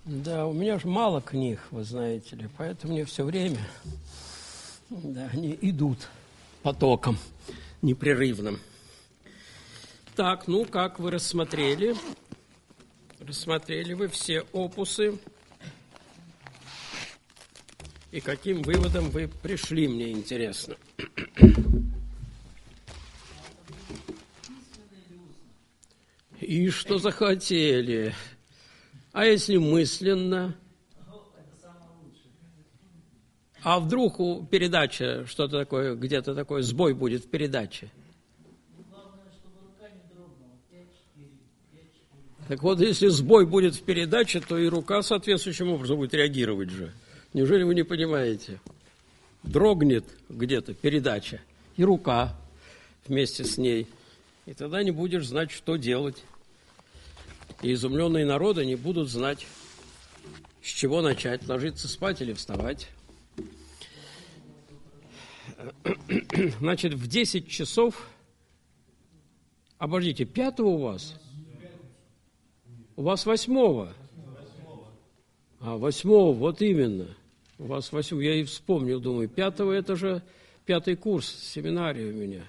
Да, у меня же мало книг, вы знаете ли, поэтому мне все время, да, они идут потоком непрерывным. Так, ну как вы рассмотрели? Рассмотрели вы все опусы. И каким выводом вы пришли, мне интересно. И что захотели? А если мысленно? А вдруг у передачи что-то такое, где-то такой сбой будет в передаче? Так вот, если сбой будет в передаче, то и рука соответствующим образом будет реагировать же. Неужели вы не понимаете? Дрогнет где-то передача, и рука вместе с ней. И тогда не будешь знать, что делать. И изумленные народы не будут знать, с чего начать, ложиться спать или вставать. Значит, в 10 часов... Обождите, 5-го у вас? У вас 8-го? А, 8-го, вот именно. У вас 8-го, я и вспомнил, думаю, 5-го это же 5-й курс семинарии у меня.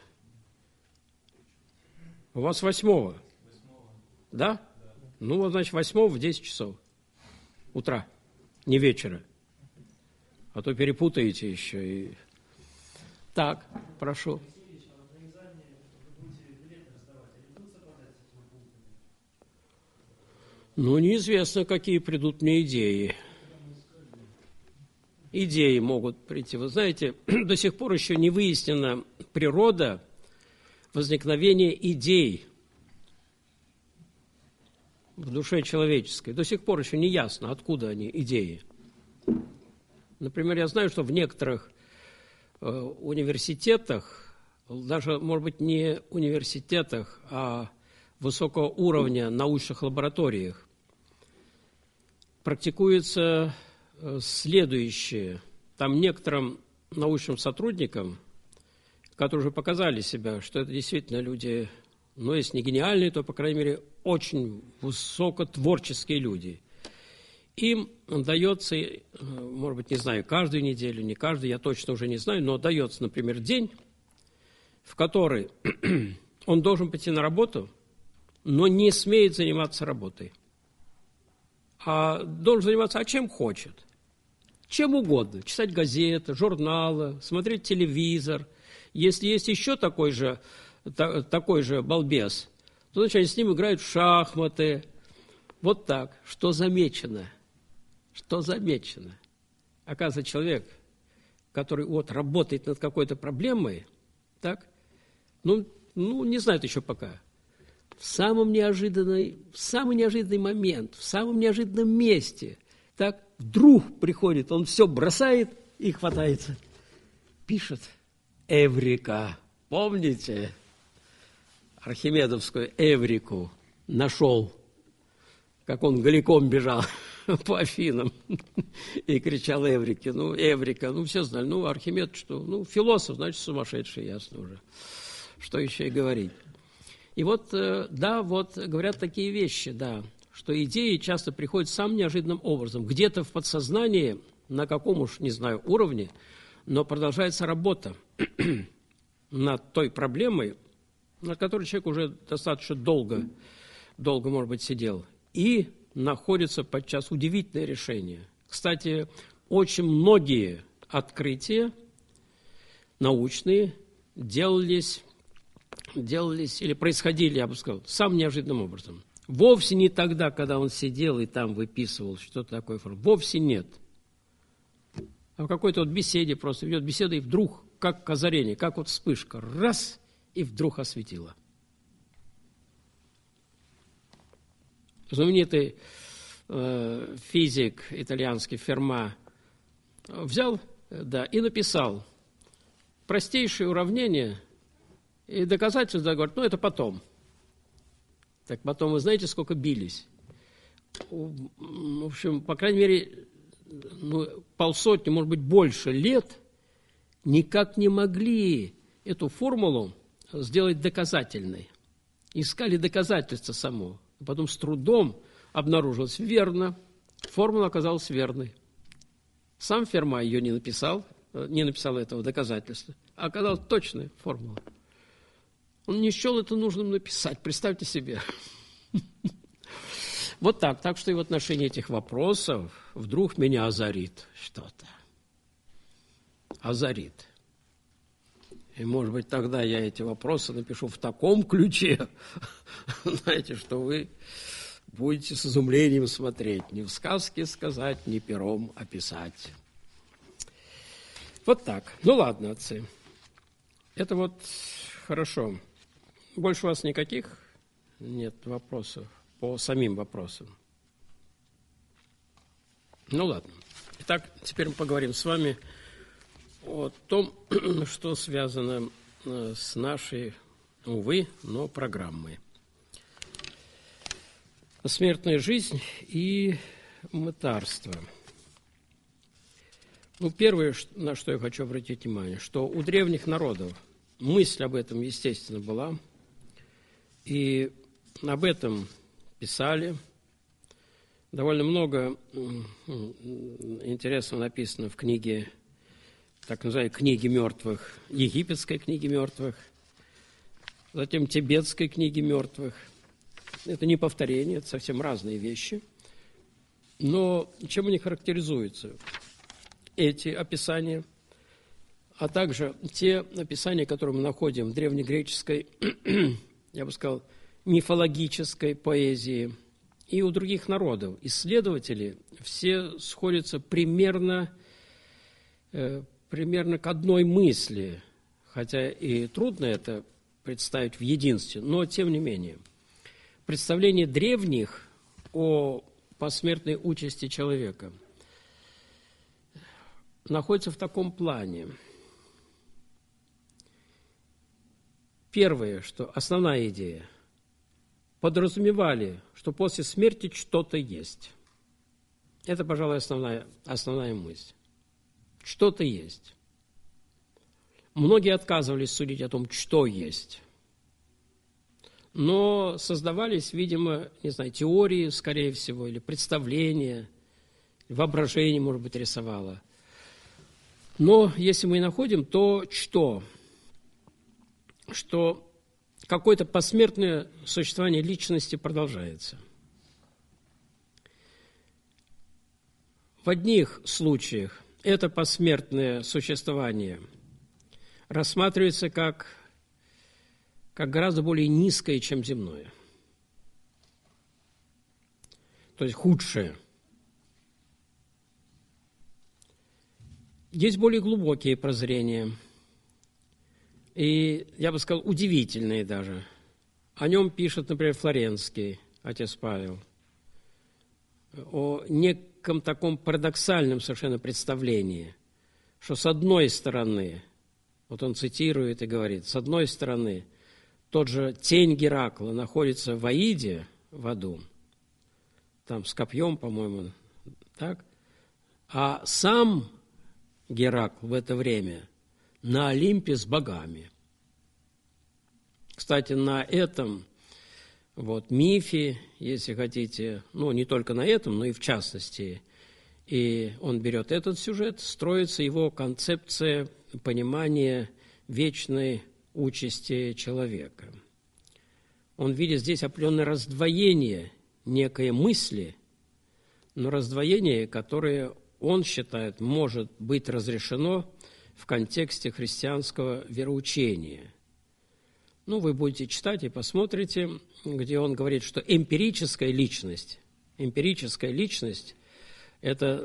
У вас 8-го? Да? Ну, вот, значит, 8-го в 10 часов утра, не вечера. А то перепутаете еще. И... Так, прошу. Ну, неизвестно, какие придут мне идеи. Идеи могут прийти. Вы знаете, до сих пор еще не выяснена природа возникновения идей в душе человеческой. До сих пор еще не ясно, откуда они, идеи. Например, я знаю, что в некоторых университетах, даже, может быть, не университетах, а высокого уровня научных лабораториях, практикуется следующее. Там некоторым научным сотрудникам, которые уже показали себя, что это действительно люди, ну, если не гениальные, то, по крайней мере, очень высокотворческие люди. Им дается, может быть, не знаю, каждую неделю, не каждую, я точно уже не знаю, но дается, например, день, в который он должен пойти на работу, но не смеет заниматься работой. А должен заниматься, чем хочет. Чем угодно. Читать газеты, журналы, смотреть телевизор. Если есть еще такой же балбес, то, значит, с ним играют в шахматы. Вот так. Что замечено? Что замечено? Оказывается, человек, который вот работает над какой-то проблемой, так, ну, не знает еще пока, в самый неожиданный момент, в самом неожиданном месте, так, вдруг приходит, он все бросает и хватается. Пишет «Эврика». Помните архимедовскую «Эврику»? Нашел, как он голиком бежал по Афинам и кричал «Эврике». Ну, «Эврика», ну, все знали. Ну, Архимед, что? Ну, философ, значит, сумасшедший, ясно уже. Что еще и говорить. И вот, да, вот говорят такие вещи, да, что идеи часто приходят самым неожиданным образом. Где-то в подсознании, на каком уж, не знаю, уровне, но продолжается работа над той проблемой, над которой человек уже достаточно долго, может быть, сидел. И находится подчас удивительное решение. Кстати, очень многие открытия научные делались или происходили, я бы сказал, самым неожиданным образом. Вовсе не тогда, когда он сидел и там выписывал что-то такое. Вовсе нет. А в какой-то вот беседе просто ведет беседа, и вдруг, как озарение, как вот вспышка, раз, и вдруг осветило. Знаменитый физик итальянский Ферма взял, да, и написал простейшее уравнение, и доказательства, говорят, ну, это потом. Так потом, вы знаете, сколько бились? В общем, по крайней мере, ну, 500, может быть, больше лет никак не могли эту формулу сделать доказательной. Искали доказательства само. Потом с трудом обнаружилось верно. Формула оказалась верной. Сам Ферма ее не написал этого доказательства, а оказалась точная формула. Он не счел это нужным написать, представьте себе. Вот так. Так что и в отношении этих вопросов вдруг меня озарит что-то. Озарит. И, может быть, тогда я эти вопросы напишу в таком ключе, знаете, что вы будете с изумлением смотреть. Не в сказке сказать, не пером описать. Вот так. Ну, ладно, отцы. Это вот хорошо. Больше у вас никаких нет вопросов по самим вопросам? Ну, ладно. Итак, теперь мы поговорим с вами о том, что связано с нашей, увы, но программой. Смертная жизнь и мытарство. Ну, первое, на что я хочу обратить внимание, что у древних народов мысль об этом, естественно, была, и об этом писали. Довольно много интересного написано в книге, так называемой книге мертвых, египетской книге мертвых, затем тибетской книги мертвых. Это не повторение, это совсем разные вещи. Но чем они характеризуются? Эти описания, а также те описания, которые мы находим в древнегреческой, я бы сказал, мифологической поэзии и у других народов. Исследователи все сходятся примерно к одной мысли, хотя и трудно это представить в единстве, но тем не менее. Представление древних о посмертной участи человека находится в таком плане. Первое, что основная идея, подразумевали, что после смерти что-то есть. Это, пожалуй, основная мысль. Что-то есть. Многие отказывались судить о том, что есть. Но создавались, видимо, не знаю, теории, скорее всего, или представления, воображение, может быть, рисовало. Но если мы и находим, то что? Что какое-то посмертное существование личности продолжается. В одних случаях это посмертное существование рассматривается как гораздо более низкое, чем земное. То есть худшее. Есть более глубокие прозрения. И, я бы сказал, удивительные даже. О нем пишет, например, Флоренский, отец Павел, о неком таком парадоксальном совершенно представлении, что с одной стороны, вот он цитирует и говорит, с одной стороны, тот же тень Геракла находится в Аиде, в аду, там с копьем, по-моему, так, а сам Геракл в это время на Олимпе с богами. Кстати, на этом мифе, если хотите, не только на этом, но и в частности, и он берет этот сюжет, строится его концепция понимания вечной участи человека. Он видит здесь определенное раздвоение некой мысли, но раздвоение, которое он считает, может быть разрешено в контексте христианского вероучения. Вы будете читать и посмотрите, где он говорит, что эмпирическая личность – это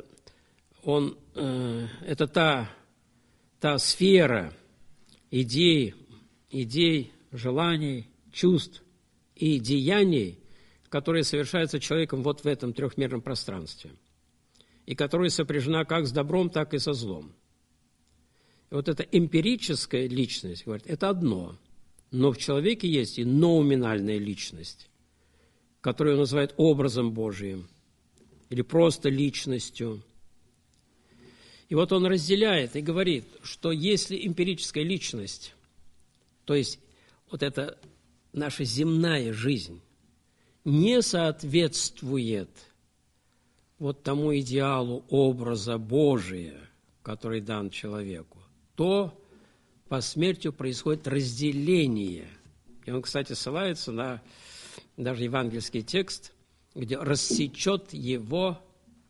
та сфера идей, желаний, чувств и деяний, которые совершаются человеком вот в этом трехмерном пространстве, и которая сопряжена как с добром, так и со злом. И вот эта эмпирическая личность, говорит, это одно, но в человеке есть и ноуминальная личность, которую он называет образом Божиим или просто личностью. И вот он разделяет и говорит, что если эмпирическая личность, то есть вот эта наша земная жизнь, не соответствует вот тому идеалу образа Божия, который дан человеку, то по смерти происходит разделение. И он, кстати, ссылается на даже евангельский текст, где рассечет его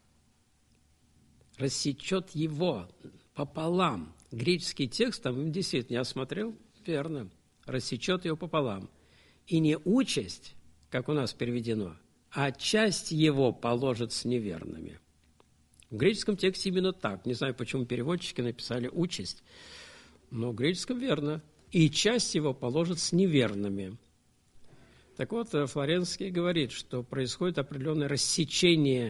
пополам. Греческий текст, там действительно, я смотрел, верно, рассечет его пополам. И не участь, как у нас переведено, а часть его положит с неверными. В греческом тексте именно так. Не знаю, почему переводчики написали участь, но в греческом верно. И часть его положит с неверными. Так вот, Флоренский говорит, что происходит определенное рассечение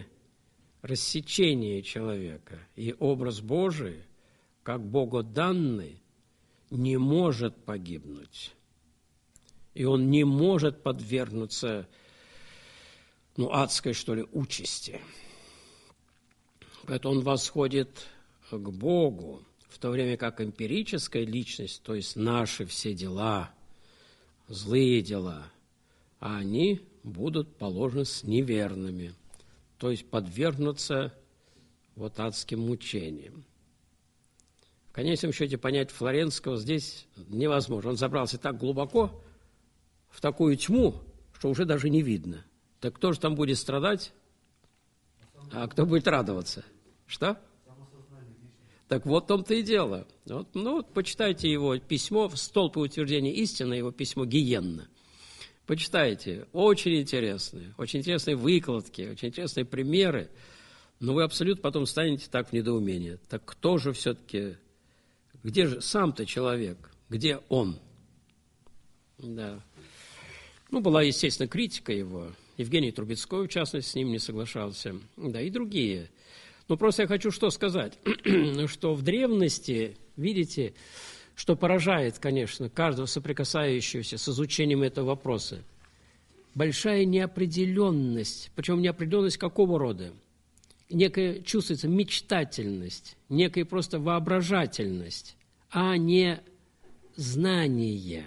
человека. И образ Божий, как богоданный, не может погибнуть. И он не может подвергнуться, адской, что ли, участи. Поэтому он восходит к Богу, в то время как эмпирическая личность, то есть наши все дела, злые дела, они будут положены с неверными, то есть подвергнутся адским мучениям. В конечном счете понять Флоренского здесь невозможно. Он забрался так глубоко в такую тьму, что уже даже не видно. Так кто же там будет страдать, а кто будет радоваться? Что? Так вот в том-то и дело. Почитайте его письмо «Столб и утверждение истины», его письмо Гиенна. Почитайте. Очень интересные выкладки, очень интересные примеры. Но вы абсолютно потом станете так в недоумении. Так кто же все-таки, где же сам-то человек? Где он? Да. Была, естественно, критика его. Евгений Трубецкой, в частности, с ним не соглашался. Да, и другие. Просто я хочу что сказать, что в древности, видите, что поражает, конечно, каждого соприкасающегося с изучением этого вопроса, большая неопределенность, причем неопределенность какого рода? Некая чувствуется мечтательность, некая просто воображательность, а не знание.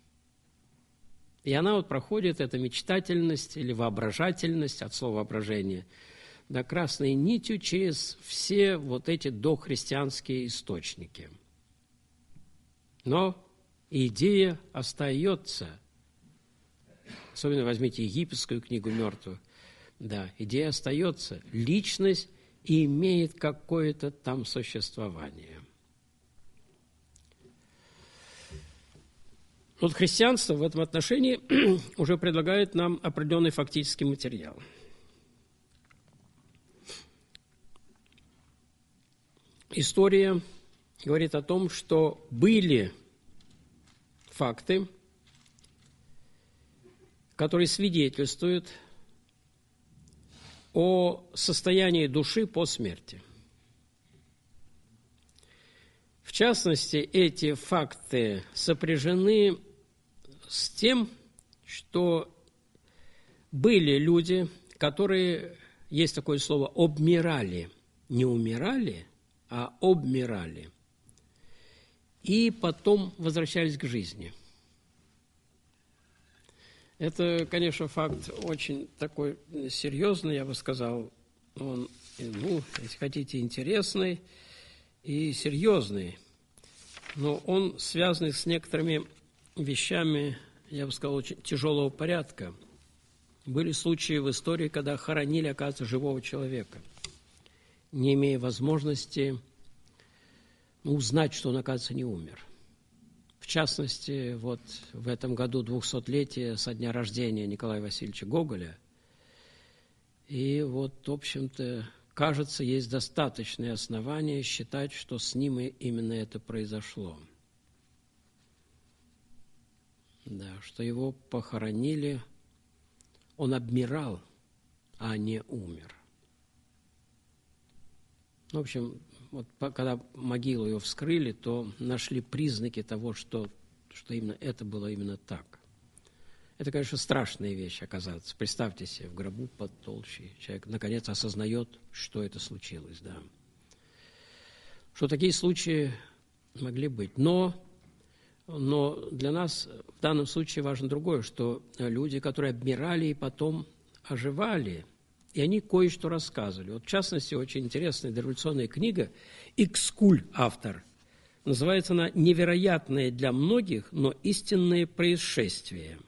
И она проходит, эта мечтательность или воображательность, от слова воображение, красной нитью через все эти дохристианские источники. Но идея остается. Особенно возьмите египетскую книгу мертвых. Да, идея остается. Личность имеет какое-то там существование. Христианство в этом отношении уже предлагает нам определенный фактический материал. История говорит о том, что были факты, которые свидетельствуют о состоянии души по смерти. В частности, эти факты сопряжены с тем, что были люди, которые, есть такое слово, обмирали, не умирали, а обмирали, и потом возвращались к жизни. Это, конечно, факт очень такой серьезный, я бы сказал, он, если хотите, интересный и серьезный, но он связан с некоторыми вещами, я бы сказал, очень тяжелого порядка. Были случаи в истории, когда хоронили, оказывается, живого человека, не имея возможности узнать, что он, оказывается, не умер. В частности, в этом году 200-летие со дня рождения Николая Васильевича Гоголя. И в общем-то, кажется, есть достаточные основания считать, что с ним именно это произошло. Да, что его похоронили, он обмирал, а не умер. В общем, когда могилу ее вскрыли, то нашли признаки того, что именно это было именно так. Это, конечно, страшная вещь оказаться. Представьте себе, в гробу под толщей человек наконец осознает, что это случилось. Да. Что такие случаи могли быть. Но для нас в данном случае важно другое, что люди, которые обмирали и потом оживали, и они кое-что рассказывали. Вот, в частности, очень интересная дореволюционная книга «Икскуль» автор. Называется она «Невероятное для многих, но истинное происшествие».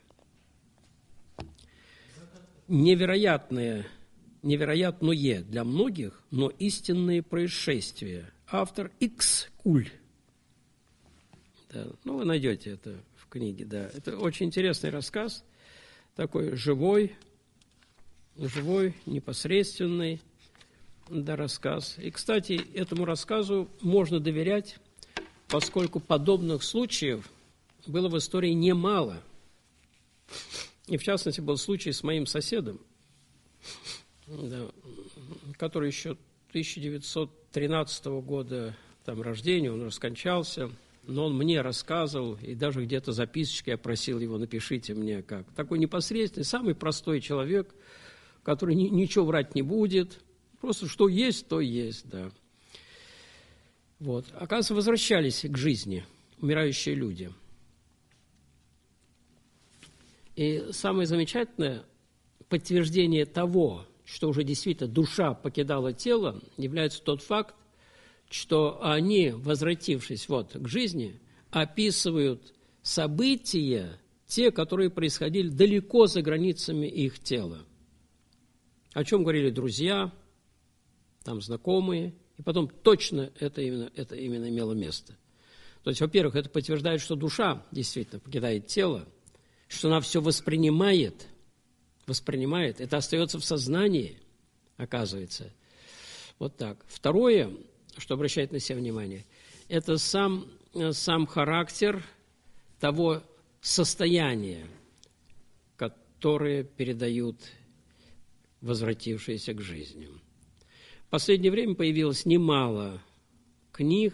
Невероятное для многих, но истинные происшествия. Автор Икскуль. Да, ну, вы найдете это в книге, да. Это очень интересный рассказ, такой живой, непосредственный, да, рассказ. И, кстати, этому рассказу можно доверять, поскольку подобных случаев было в истории немало. И, в частности, был случай с моим соседом, да, который еще 1913 года там рождения, он раскончался, но он мне рассказывал, и даже где-то записочкой я просил его, напишите мне как. Такой непосредственный, самый простой человек, который ничего врать не будет, просто что есть, то есть, да. Вот. Оказывается, возвращались к жизни умирающие люди. И самое замечательное подтверждение того, что уже действительно душа покидала тело, является тот факт, что они, возвратившись к жизни, описывают события, те, которые происходили далеко за границами их тела. О чем говорили друзья, там знакомые, и потом точно это именно имело место. То есть, во-первых, это подтверждает, что душа действительно покидает тело, что она все воспринимает, это остается в сознании, оказывается. Вот так. Второе, что обращает на себя внимание, это сам характер того состояния, которое передают возвратившиеся к жизни. В последнее время появилось немало книг,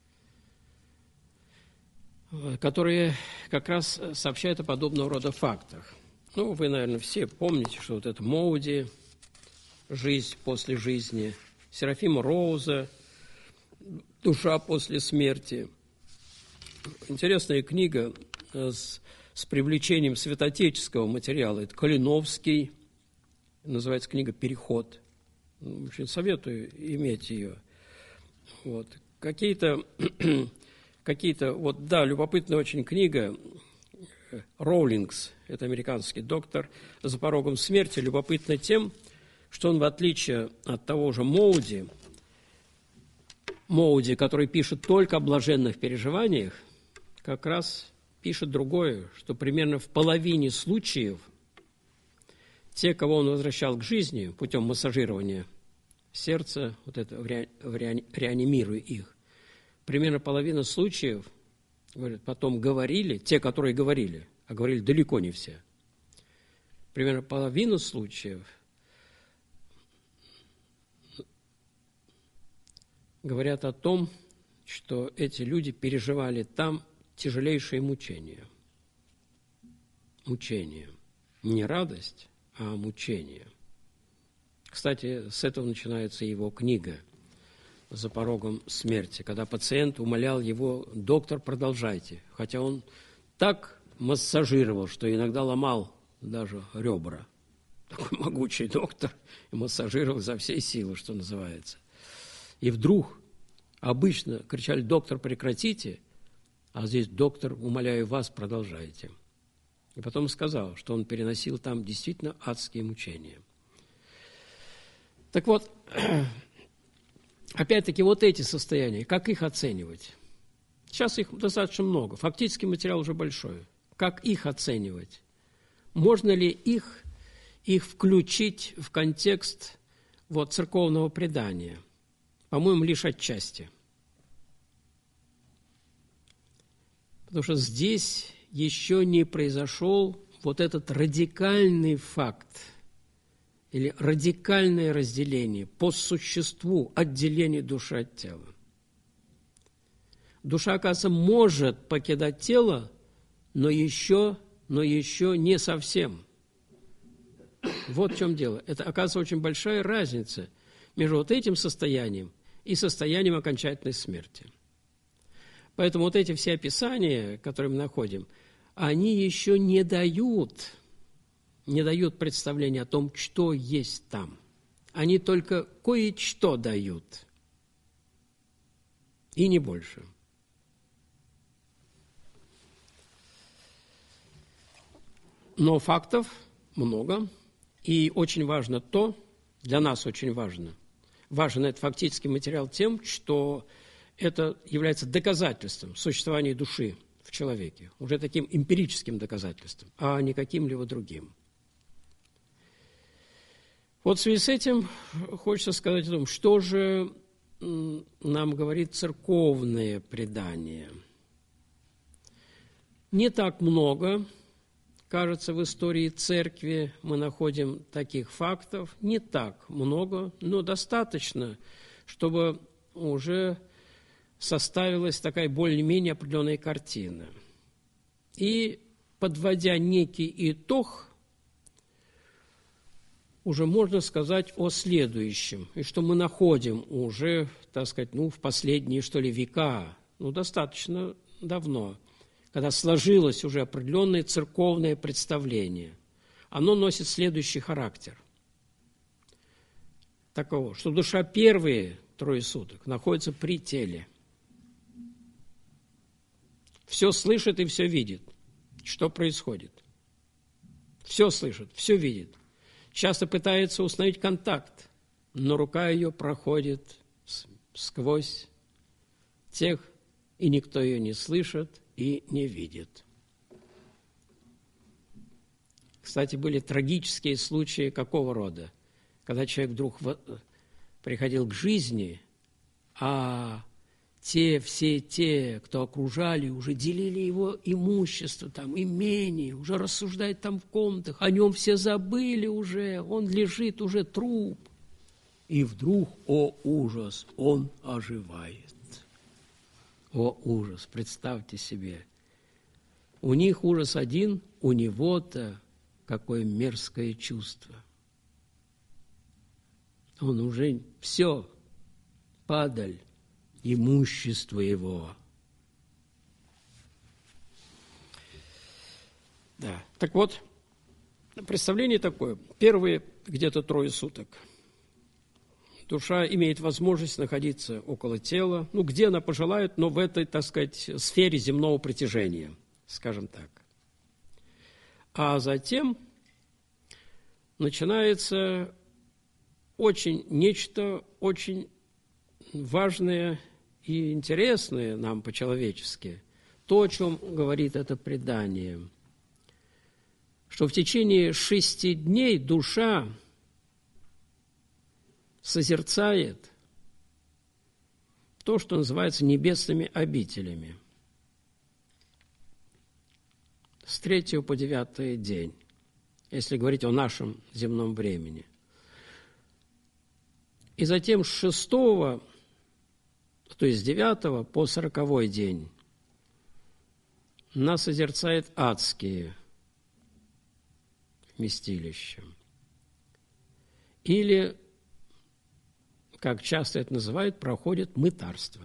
которые как раз сообщают о подобного рода фактах. Ну, вы, наверное, все помните, что вот это Моуди, «Жизнь после жизни», Серафима Роуза, «Душа после смерти». Интересная книга с привлечением святоотеческого материала. Это Калиновский, называется книга «Переход». Очень советую иметь ее. Вот. Какие-то, любопытная очень книга Роулингс, это американский доктор, «За порогом смерти», любопытна тем, что он, в отличие от того же Моуди, который пишет только о блаженных переживаниях, как раз пишет другое, что примерно в половине случаев те, кого он возвращал к жизни путем массажирования сердца, реанимируя их, примерно половина случаев, говорят, потом говорили, те, которые говорили, а говорили далеко не все, примерно половина случаев говорят о том, что эти люди переживали там тяжелейшие мучения. Мучения. Не радость, а мучения. Кстати, с этого начинается его книга «За порогом смерти», когда пациент умолял его: доктор, продолжайте. Хотя он так массажировал, что иногда ломал даже ребра. Такой могучий доктор и массажировал за всей силы, что называется. И вдруг обычно кричали: доктор, прекратите, а здесь: доктор, умоляю вас, продолжайте. И потом сказал, что он переносил там действительно адские мучения. Так вот, опять-таки, вот эти состояния, как их оценивать? Сейчас их достаточно много, фактически материал уже большой. Как их оценивать? Можно ли их включить в контекст церковного предания? По-моему, лишь отчасти. Потому что здесь еще не произошел вот этот радикальный факт или радикальное разделение по существу, отделение души от тела. Душа, оказывается, может покидать тело, но еще не совсем. Вот в чем дело. Это, оказывается, очень большая разница между вот этим состоянием и состоянием окончательной смерти. Поэтому вот эти все описания, которые мы находим, они еще не дают представления о том, что есть там. они только кое-что дают, и не больше. Но фактов много, и очень важно то, для нас очень важно, важен этот фактический материал тем, что это является доказательством существования души в человеке, уже таким эмпирическим доказательством, а не каким-либо другим. Вот в связи с этим хочется сказать о том, что же нам говорит церковное предание. Не так много, кажется, в истории церкви мы находим таких фактов, не так много, но достаточно, чтобы уже составилась такая более-менее определенная картина. И, подводя некий итог, уже можно сказать о следующем, и что мы находим уже, так сказать, в последние, что ли, века, достаточно давно, когда сложилось уже определенное церковное представление. Оно носит следующий характер. Таково, что душа первые трое суток находится при теле. Все слышит и все видит, что происходит. Все слышит, все видит. Часто пытается установить контакт, но рука ее проходит сквозь тех, и никто ее не слышит и не видит. Кстати, были трагические случаи какого рода? Когда человек вдруг приходил к жизни, а все те, кто окружали, уже делили его имущество, имение, уже рассуждают в комнатах, о нем все забыли уже, он лежит уже труп. И вдруг, о ужас, он оживает. О ужас, представьте себе. У них ужас один, у него-то какое мерзкое чувство. Он уже все, падаль, имущество его. Да. Так вот, представление такое. Первые где-то трое суток душа имеет возможность находиться около тела, где она пожелает, но в этой, так сказать, сфере земного притяжения, скажем так. А затем начинается нечто очень важное и интересное нам по-человечески, то, о чем говорит это предание, что в течение 6 дней душа созерцает то, что называется небесными обителями. С 3 по 9 день, если говорить о нашем земном времени. И затем с 6, то есть с 9 по 40 день, нас созерцает адские вместилища. Или, как часто это называют, проходит мытарство.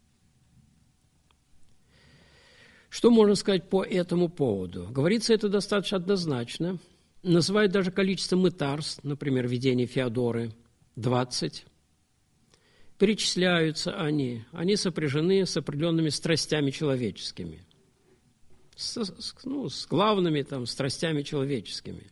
Что можно сказать по этому поводу? Говорится это достаточно однозначно. Называют даже количество мытарств, например, видение Феодоры, 20. Перечисляются они сопряжены с определенными страстями человеческими, с главными страстями человеческими.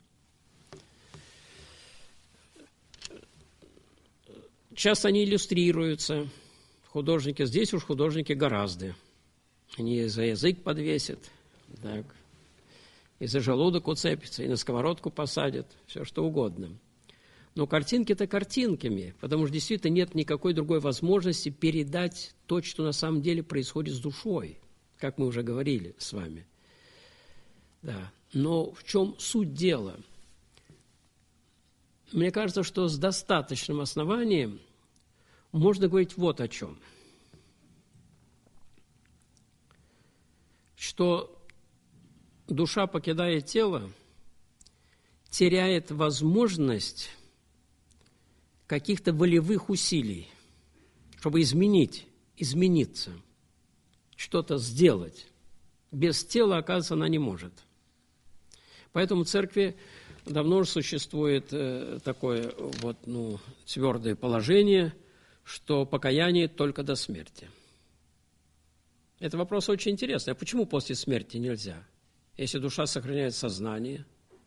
Часто они иллюстрируются. Художники, здесь уж художники гораздо. Они за язык подвесят, так, и за желудок уцепятся, и на сковородку посадят, все что угодно. Но картинки-то картинками, потому что действительно нет никакой другой возможности передать то, что на самом деле происходит с душой, как мы уже говорили с вами. Да. Но в чем суть дела? Мне кажется, что с достаточным основанием можно говорить вот о чем. Что душа, покидая тело, теряет возможность каких-то волевых усилий, чтобы измениться, что-то сделать. Без тела, оказывается, она не может. Поэтому в церкви давно уже существует такое вот, твердое положение, что покаяние только до смерти. Это вопрос очень интересный. А почему после смерти нельзя? Если душа сохраняет сознание,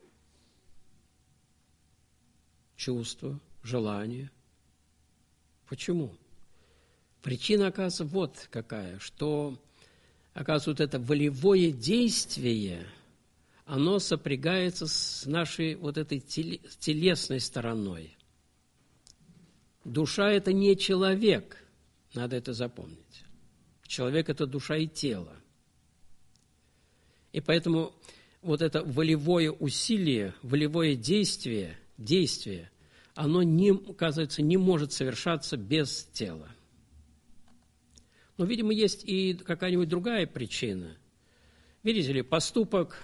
чувства, желания. Почему? Причина, оказывается, вот какая, что, оказывается, вот это волевое действие, оно сопрягается с нашей вот этой телесной стороной. Душа – это не человек, надо это запомнить. Человек – это душа и тело. И поэтому вот это волевое усилие, волевое действие, оно, оказывается, не может совершаться без тела. Но, видимо, есть и какая-нибудь другая причина. Видите ли, поступок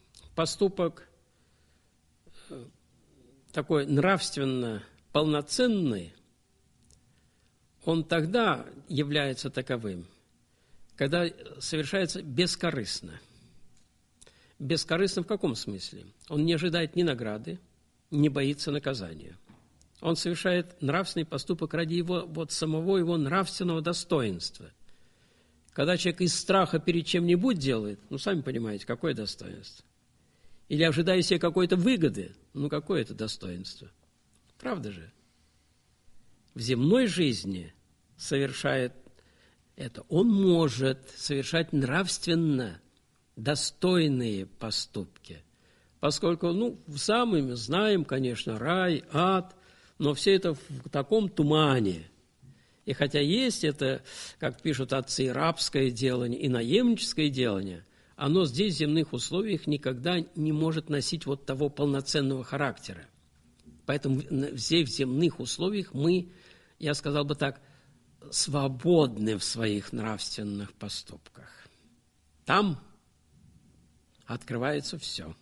такой нравственно полноценный, он тогда является таковым, когда совершается бескорыстно. Бескорыстно в каком смысле? Он не ожидает ни награды, не боится наказания. Он совершает нравственный поступок ради его, самого его нравственного достоинства. Когда человек из страха перед чем-нибудь делает, сами понимаете, какое достоинство. Или ожидая себе какой-то выгоды, какое это достоинство. Правда же? В земной жизни совершает это. Он может совершать нравственно достойные поступки. Поскольку, сами мы знаем, конечно, рай, ад, но все это в таком тумане. И хотя есть это, как пишут отцы, рабское делание и наемническое делание, оно здесь, в земных условиях, никогда не может носить вот того полноценного характера. Поэтому здесь, в земных условиях, мы, я сказал бы так, свободны в своих нравственных поступках. Там открывается все.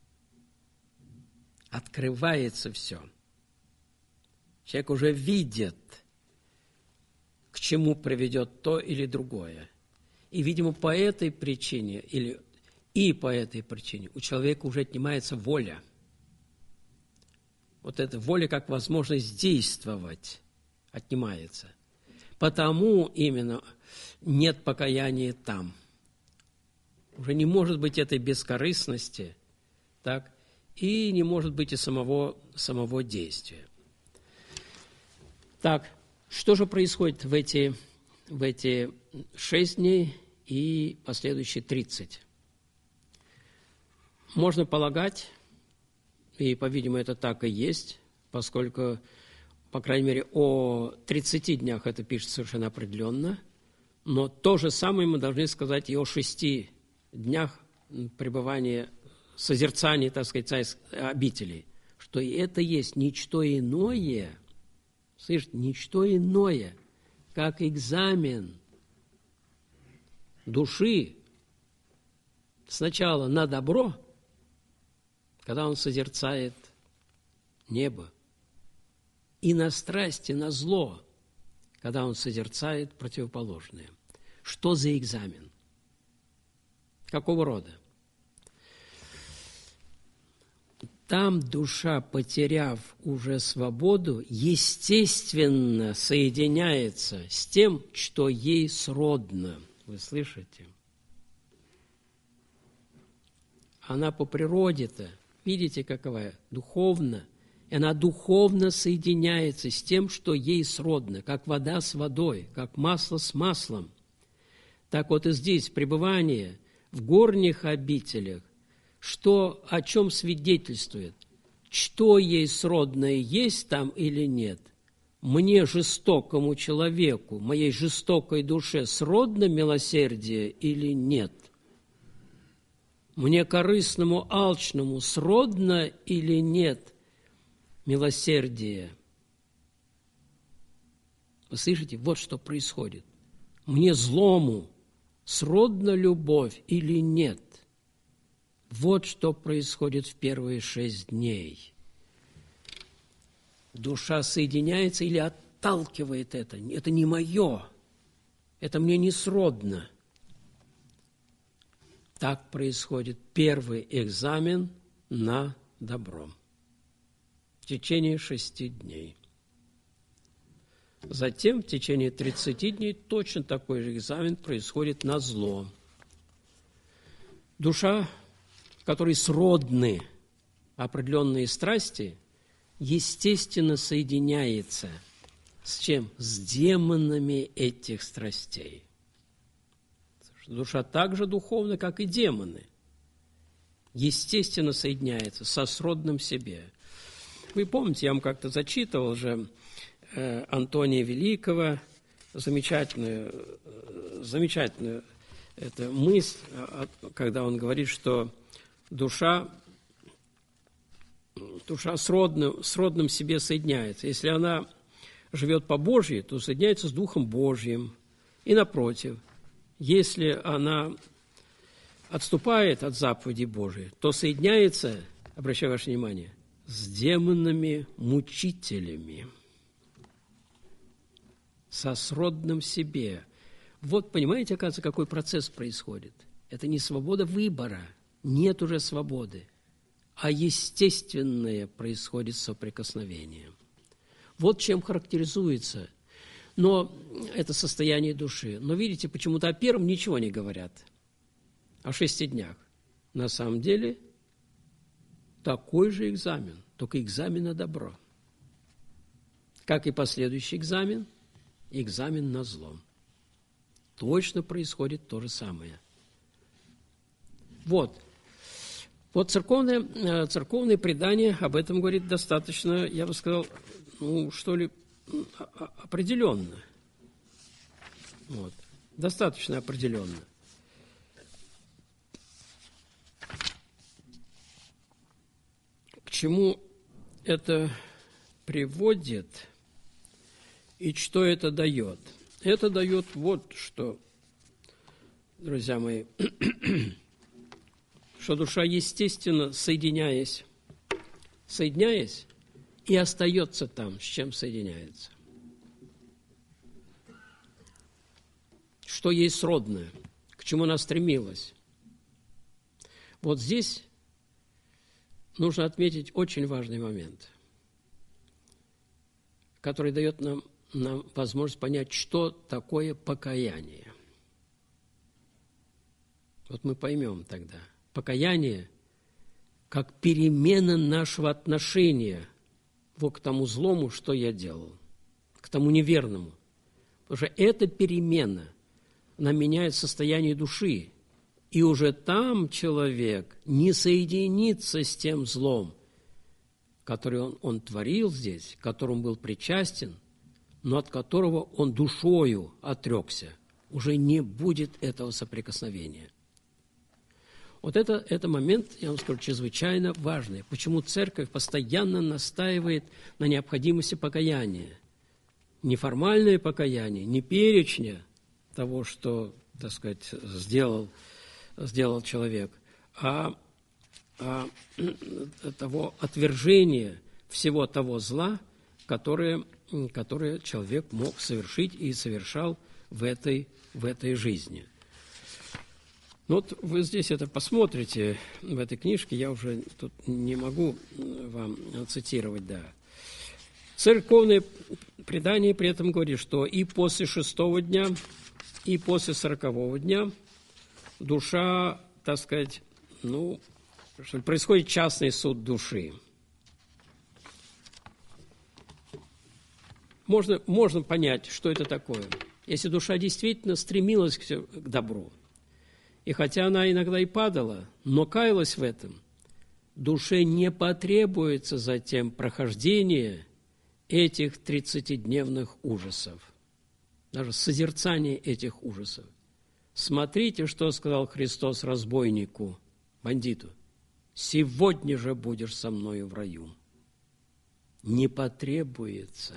Открывается все. Человек уже видит, к чему приведет то или другое. И, видимо, по этой причине, у человека уже отнимается воля. Вот эта воля, как возможность действовать, отнимается. Потому именно нет покаяния там. Уже не может быть этой бескорыстности, так, и не может быть и самого действия. Так, что же происходит в эти 6 дней и последующие 30? Можно полагать, и, по-видимому, это так и есть, поскольку, по крайней мере, о 30 днях это пишется совершенно определенно, но то же самое мы должны сказать и о 6 днях пребывания, созерцания, так сказать, обителей, что это есть ничто иное, слышите, ничто иное, как экзамен души сначала на добро, когда он созерцает небо, и на страсти, на зло, когда он созерцает противоположное. Что за экзамен? Какого рода? Там душа, потеряв уже свободу, естественно соединяется с тем, что ей сродно. Вы слышите? Она по природе-то, видите, какова? Духовно. И она духовно соединяется с тем, что ей сродно, как вода с водой, как масло с маслом. Так вот и здесь пребывание в горних обителях, что о чем свидетельствует? Что ей сродное есть там или нет? Мне, жестокому человеку, моей жестокой душе, сродно милосердие или нет? Мне, корыстному, алчному, сродно или нет милосердие? Вы слышите? Вот что происходит. Мне, злому, сродна любовь или нет? Вот что происходит в первые 6 дней. Душа соединяется или отталкивает это. Это не мое, это мне не сродно. Так происходит первый экзамен на добро. в течение 6 дней. Затем в течение 30 дней точно такой же экзамен происходит на зло. Душа, которой сродны определенные страсти, естественно соединяется с чем? С демонами этих страстей. Душа так же духовна, как и демоны. Естественно соединяется со сродным себе. Вы помните, я вам как-то зачитывал же Антония Великого, замечательную эту мысль, когда он говорит, что душа с родным себе соединяется. Если она живет по Божьей, то соединяется с Духом Божьим. И напротив, если она отступает от заповедей Божьей, то соединяется, обращаю ваше внимание, с демонами-мучителями, со сродным себе. Вот, понимаете, оказывается, какой процесс происходит? Это не свобода выбора, нет уже свободы, а естественное происходит соприкосновение. Вот чем характеризуется, но это состояние души. Но видите, почему-то о первом ничего не говорят, о 6 днях. На самом деле такой же экзамен, только экзамен на добро. Как и последующий экзамен на зло. Точно происходит то же самое. Вот церковное предание об этом говорит достаточно, я бы сказал, определенно. Вот. Достаточно определенно. К чему это приводит и что это дает? Это дает вот что, друзья мои, что душа, естественно, соединяясь, и остается там, с чем соединяется. Что ей сродное, к чему она стремилась. Вот здесь нужно отметить очень важный момент, который дает нам возможность понять, что такое покаяние. Вот мы поймем тогда. Покаяние как перемена нашего отношения вот к тому злому, что я делал, к тому неверному. Потому что эта перемена, она меняет состояние души. И уже там человек не соединится с тем злом, который он творил здесь, к которому был причастен, но от которого он душою отрекся. Уже не будет этого соприкосновения. Вот это момент, я вам скажу, чрезвычайно важный. Почему церковь постоянно настаивает на необходимости покаяния? Не формальное покаяние, не перечня того, что, так сказать, сделал человек, а того отвержения всего того зла, которое человек мог совершить и совершал в этой жизни. Ну, вот вы здесь это посмотрите в этой книжке, я уже тут не могу вам цитировать, да. Церковное предание при этом говорит, что и после 6-го дня, и после 40-го дня душа, так сказать, что происходит частный суд души. Можно понять, что это такое. Если душа действительно стремилась к добру, и хотя она иногда и падала, но каялась в этом, душе не потребуется затем прохождение этих 30-дневных ужасов, даже созерцание этих ужасов. Смотрите, что сказал Христос разбойнику, бандиту. «Сегодня же будешь со мною в раю». Не потребуется.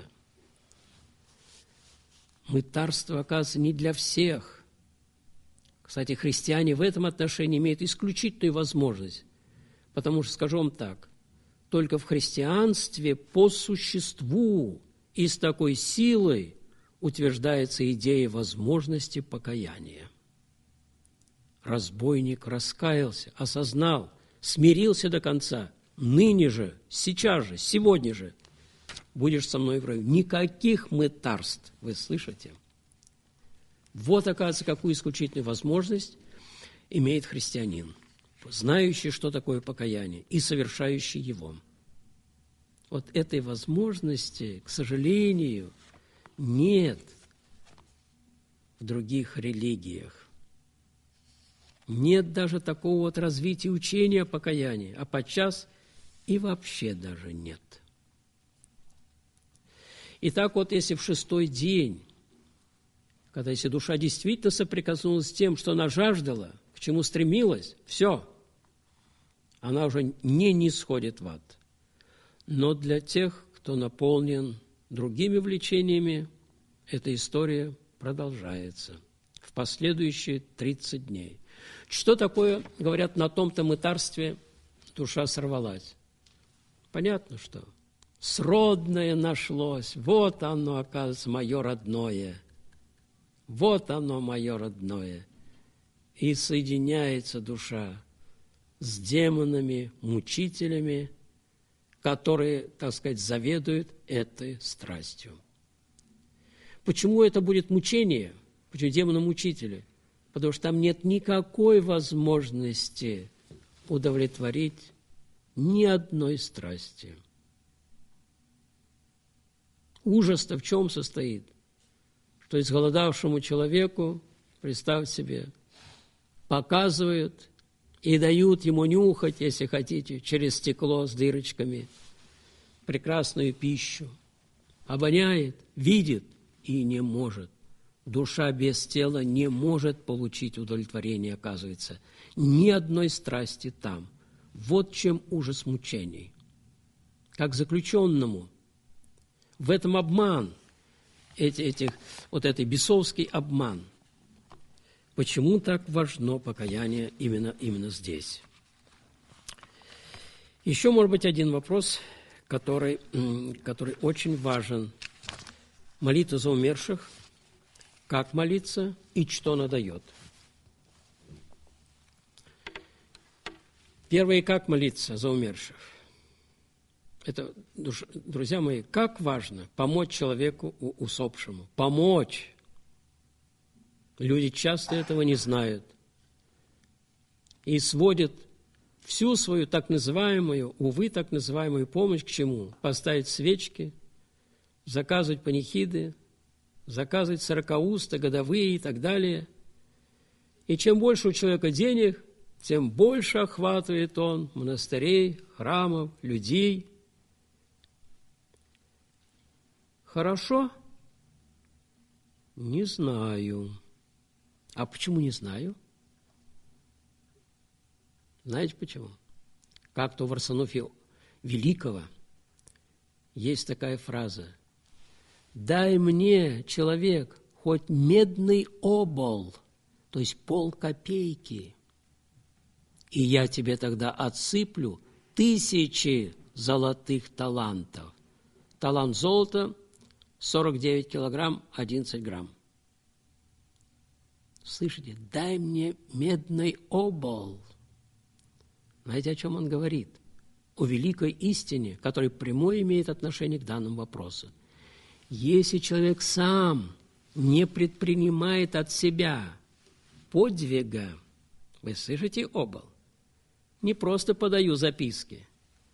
Мытарство, оказывается, не для всех. Кстати, христиане в этом отношении имеют исключительную возможность, потому что, скажу вам так, только в христианстве по существу и с такой силой утверждается идея возможности покаяния. Разбойник раскаялся, осознал, смирился до конца, ныне же, сейчас же, сегодня же будешь со мной в раю. Никаких мытарств, вы слышите? Вот, оказывается, какую исключительную возможность имеет христианин, знающий, что такое покаяние, и совершающий его. Вот этой возможности, к сожалению, нет в других религиях. Нет даже такого вот развития учения о покаянии, а подчас и вообще даже нет. Итак, вот если в 6-й день, когда если душа действительно соприкоснулась с тем, что она жаждала, к чему стремилась, все, она уже не нисходит в ад. Но для тех, кто наполнен другими влечениями, эта история продолжается в последующие 30 дней. Что такое, говорят, на том-то мытарстве душа сорвалась? Понятно, что сродное нашлось. Вот оно, оказывается, мое родное. Вот оно, мое родное. И соединяется душа с демонами, мучителями, которые, так сказать, заведуют этой страстью. Почему это будет мучение? Почему демоны-мучители? Потому что там нет никакой возможности удовлетворить ни одной страсти. Ужас-то в чем состоит? Что изголодавшему человеку, представьте себе, показывают и дают ему нюхать, если хотите, через стекло с дырочками прекрасную пищу. Обоняет, видит и не может. Душа без тела не может получить удовлетворение, оказывается. Ни одной страсти там. Вот чем ужас мучений. Как заключенному. В этом обман, вот этой бесовский обман. Почему так важно покаяние именно здесь? Еще, может быть, один вопрос, который очень важен. Молитва за умерших. Как молиться и что она дает? Первое, как молиться за умерших. Это, друзья мои, как важно помочь человеку усопшему. Помочь. Люди часто этого не знают. И сводят всю свою так называемую, увы, так называемую помощь к чему? Поставить свечки, заказывать панихиды, заказывать сорокаусты, годовые и так далее. И чем больше у человека денег, тем больше охватывает он монастырей, храмов, людей. Хорошо? Не знаю. А почему не знаю? Знаете почему? Как-то у Варсонофия Великого есть такая фраза: «Дай мне, человек, хоть медный обол, то есть полкопейки, и я тебе тогда отсыплю 1000 золотых талантов». Талант золота 49 килограмм 11 грамм. Слышите? Дай мне медный обол. Знаете, о чем он говорит? О великой истине, которая прямое имеет отношение к данному вопросу. Если человек сам не предпринимает от себя подвига, вы слышите, обол? Не просто подаю записки,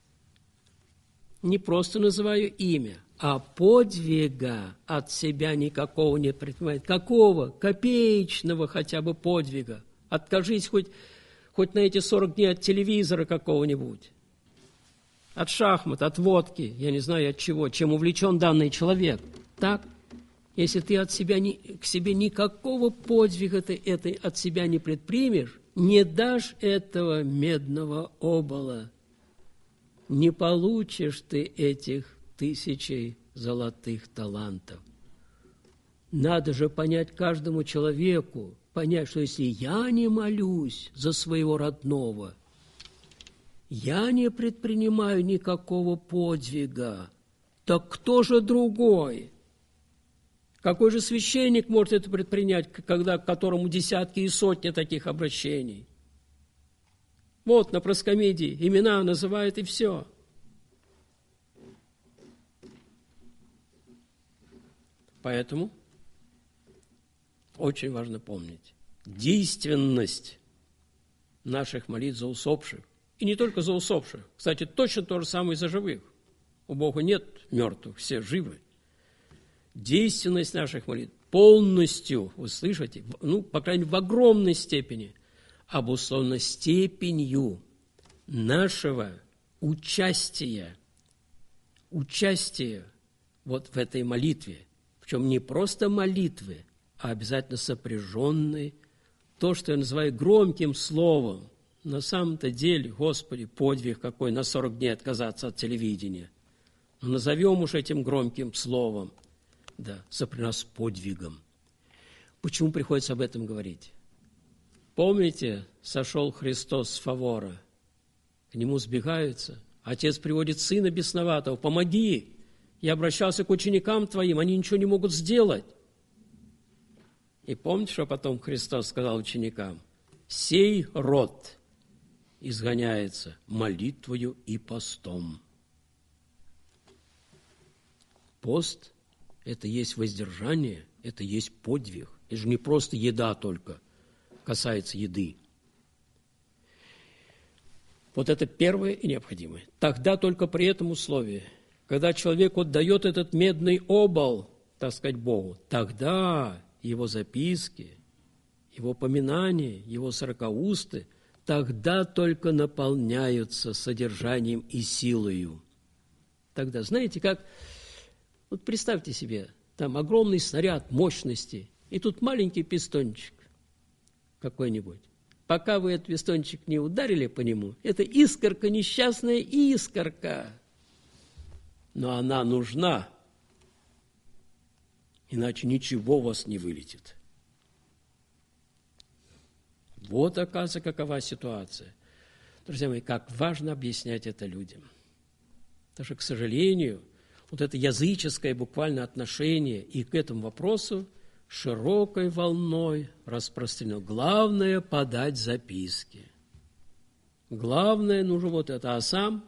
не просто называю имя, а подвига от себя никакого не предпринимает. Какого? Копеечного хотя бы подвига. Откажись хоть на эти 40 дней от телевизора какого-нибудь, от шахмат, от водки, я не знаю от чего, чем увлечен данный человек. Так, если ты к себе никакого подвига этой от себя не предпримешь, не дашь этого медного обола, не получишь ты этих 1000 золотых талантов. Надо же понять каждому человеку, понять, что если я не молюсь за своего родного, я не предпринимаю никакого подвига, так кто же другой? Какой же священник может это предпринять, к которому десятки и сотни таких обращений? Вот на проскомидии имена называют и все. Поэтому очень важно помнить действенность наших молитв за усопших. И не только за усопших. Кстати, точно то же самое и за живых. У Бога нет мертвых, все живы. Действенность наших молитв полностью, вы слышите, по крайней мере, в огромной степени обусловлена степенью нашего участия вот в этой молитве. Причем не просто молитвы, а обязательно сопряженные, то, что я называю громким словом. На самом-то деле, Господи, подвиг какой, на 40 дней отказаться от телевидения. Но назовем уж этим громким словом, да, сопряжено с подвигом. Почему приходится об этом говорить? Помните, сошел Христос с Фавора, к нему сбегаются, отец приводит сына бесноватого, помоги, я обращался к ученикам твоим, они ничего не могут сделать. И помните, что потом Христос сказал ученикам? Сей род изгоняется молитвою и постом. Пост – это есть воздержание, это есть подвиг. Это же не просто еда только, касается еды. Вот это первое и необходимое. Тогда только при этом условии, когда человек отдает этот медный обол, так сказать, Богу, тогда его записки, его поминания, его сорокаусты, тогда только наполняются содержанием и силою. Тогда, знаете, как... Вот представьте себе, там огромный снаряд мощности, и тут маленький пистончик какой-нибудь. Пока вы этот пистончик не ударили по нему, это искорка, несчастная искорка. Но она нужна, иначе ничего у вас не вылетит. Вот, оказывается, какова ситуация. Друзья мои, как важно объяснять это людям. Потому что, к сожалению, вот это языческое буквально отношение и к этому вопросу широкой волной распространено. Главное – подать записки. Главное нужно вот это, а сам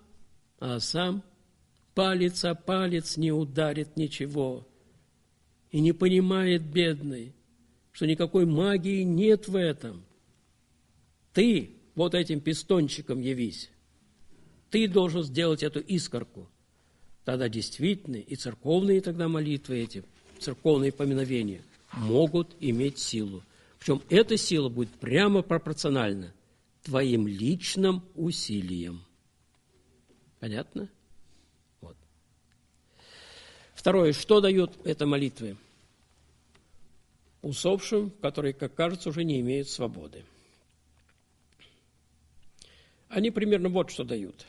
палец о палец не ударит ничего. И не понимает бедный, что никакой магии нет в этом. Ты вот этим пистончиком явись. Ты должен сделать эту искорку. Тогда действительно и церковные тогда молитвы эти, церковные поминовения могут иметь силу. Причем эта сила будет прямо пропорциональна твоим личным усилиям. Понятно? Вот. Второе. Что дают эти молитвы? Усопшим, которые, как кажется, уже не имеют свободы. Они примерно вот что дают.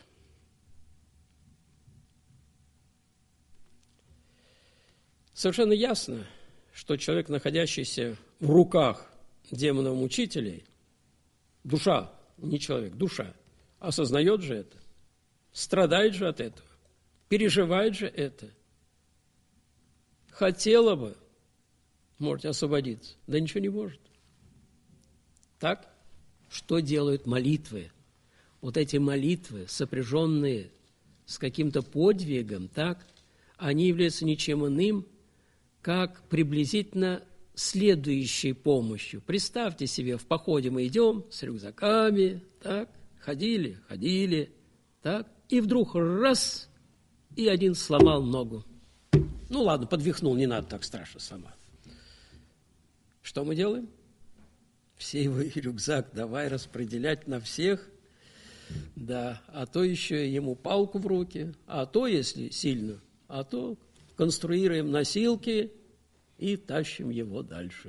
Совершенно ясно, что человек, находящийся в руках демонов-мучителей, душа, не человек, душа, осознает же это, страдает же от этого, переживает же это. Хотела бы, можете освободиться, да ничего не может. Так? Что делают молитвы? Вот эти молитвы, сопряженные с каким-то подвигом, так, они являются ничем иным, как приблизительно следующей помощью. Представьте себе, в походе мы идем с рюкзаками, так, ходили, так, и вдруг раз, и один сломал ногу. Ну ладно, подвихнул, не надо так страшно сломать. Что мы делаем? Все его рюкзак давай распределять на всех, да, а то еще ему палку в руки, а то, если сильно, а то конструируем носилки и тащим его дальше.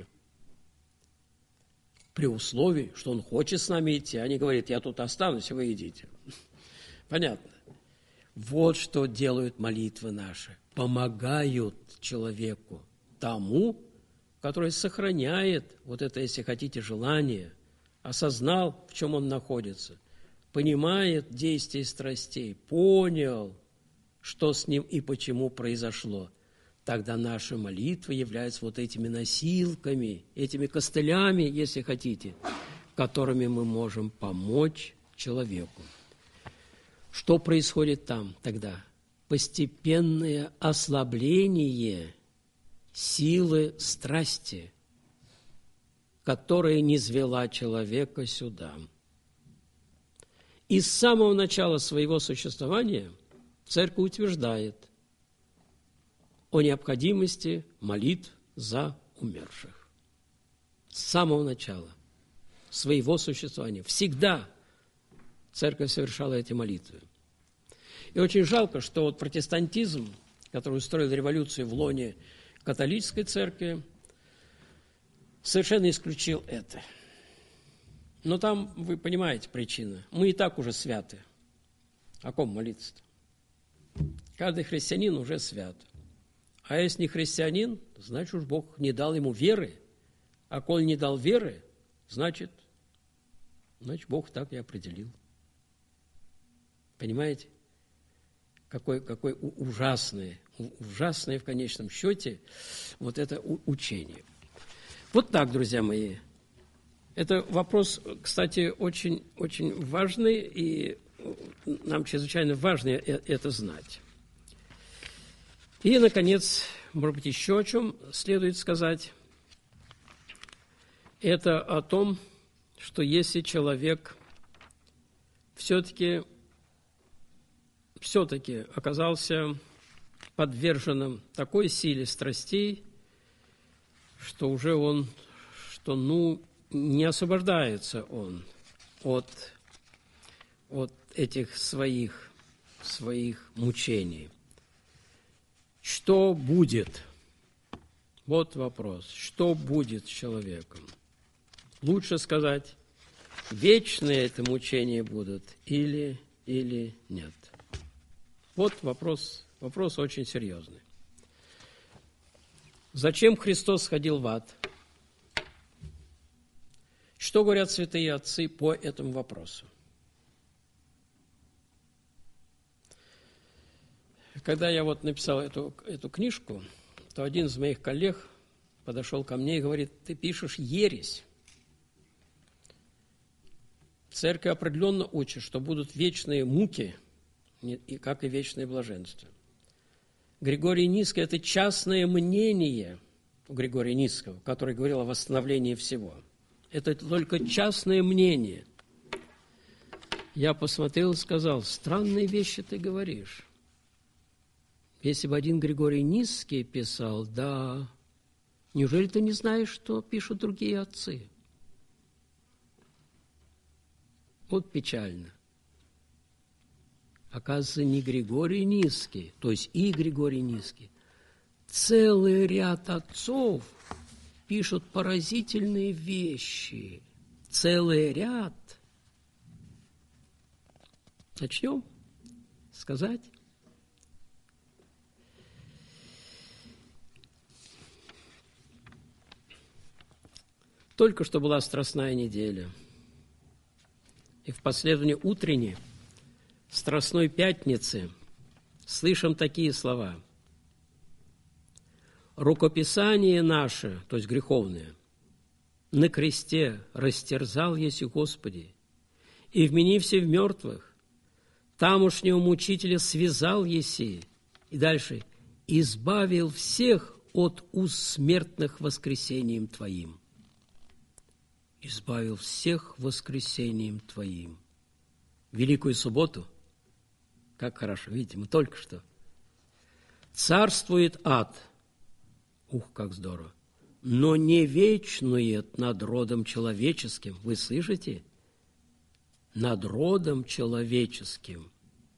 При условии, что он хочет с нами идти, а не говорит, я тут останусь, вы идите. Понятно? Вот что делают молитвы наши. Помогают человеку, тому, который сохраняет вот это, если хотите, желание, осознал, в чем он находится, понимает действие страстей, понял, что с ним и почему произошло. Тогда наши молитвы являются вот этими носилками, этими костылями, если хотите, которыми мы можем помочь человеку. Что происходит там тогда? Постепенное ослабление силы страсти, которая низвела человека сюда. И с самого начала своего существования Церковь утверждает о необходимости молитв за умерших. С самого начала своего существования. Всегда Церковь совершала эти молитвы. И очень жалко, что вот протестантизм, который устроил революцию в лоне католической церкви, совершенно исключил это. Но там, вы понимаете, причина. Мы и так уже святы. О ком молиться-то? Каждый христианин уже свят. А если не христианин, значит уж Бог не дал ему веры. А коль не дал веры, значит Бог так и определил. Понимаете? Какое ужасное в конечном счете вот это учение. Вот так, друзья мои. Это вопрос, кстати, очень, очень важный, и нам чрезвычайно важно это знать. И, наконец, может быть, еще о чем следует сказать. Это о том, что если человек все-таки оказался подверженным такой силе страстей, что уже не освобождается он от этих своих мучений. Что будет? Вот вопрос. Что будет с человеком? Лучше сказать, вечные это мучения будут или нет. Вот вопрос очень серьезный. Зачем Христос сходил в ад? Что говорят святые отцы по этому вопросу? Когда я вот написал эту книжку, то один из моих коллег подошел ко мне и говорит: ты пишешь ересь. Церковь определенно учит, что будут вечные муки, как и вечное блаженство. Григорий Низкий – это частное мнение у Григория Низкого, который говорил о восстановлении всего. Это только частное мнение. Я посмотрел и сказал: странные вещи ты говоришь. Если бы один Григорий Низкий писал, да, неужели ты не знаешь, что пишут другие отцы? Вот печально. Оказывается, не Григорий Низкий, то есть и Григорий Низкий. Целый ряд отцов пишут поразительные вещи. Целый ряд. Начнем сказать. Только что была Страстная неделя. И в последовательной утренней Страстной пятницы слышим такие слова. Рукописание наше, то есть греховное, на кресте растерзал еси Господи, и вменився в мертвых, тамошнего мучителя связал еси, и дальше, избавил всех от уз смертных воскресением Твоим. Избавил всех воскресением Твоим. Великую субботу, как хорошо, видите, мы только что. Царствует ад, ух, как здорово, но не вечнует над родом человеческим. Вы слышите? Над родом человеческим.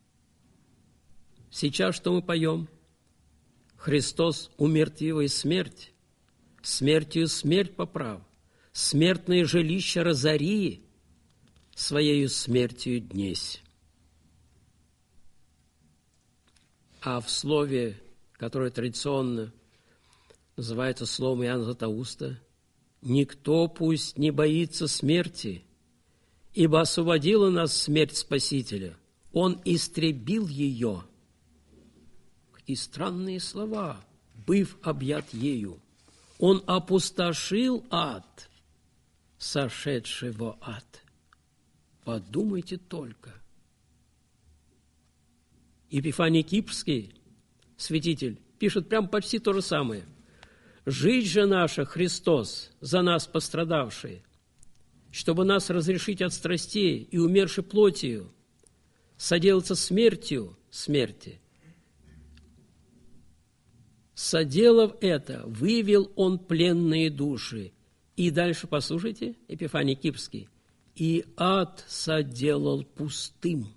Сейчас что мы поем? Христос умертвил смерть, смертью смерть поправ, смертное жилище разори, своею смертью днесь. А в слове, которое традиционно называется словом Иоанна Златоуста, «Никто пусть не боится смерти, ибо освободила нас смерть Спасителя, Он истребил ее». Какие странные слова, быв объят ею. Он опустошил ад, сошедший во ад. Подумайте только. Епифаний Кипрский, святитель, пишет прям почти то же самое. «Жизнь же наша, Христос, за нас пострадавший, чтобы нас разрешить от страстей и умерши плотью, соделаться смертью смерти. Соделав это, вывел он пленные души». И дальше послушайте, Епифаний Кипрский. «И ад соделал пустым».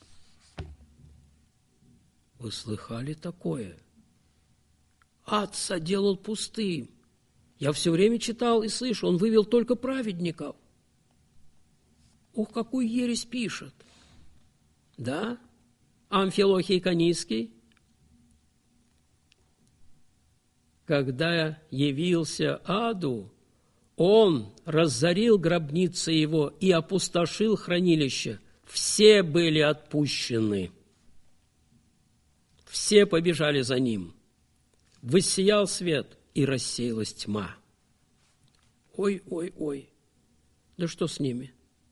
Вы слыхали такое? Ад соделал пустым. Я все время читал и слышу, он вывел только праведников. Ох, какую ересь пишет. Да? Амфилохий Канийский, когда явился аду, он разорил гробницы его и опустошил хранилище. Все были отпущены. Все побежали за ним. Воссиял свет, и рассеялась тьма. Ой, ой, ой, да что с ними?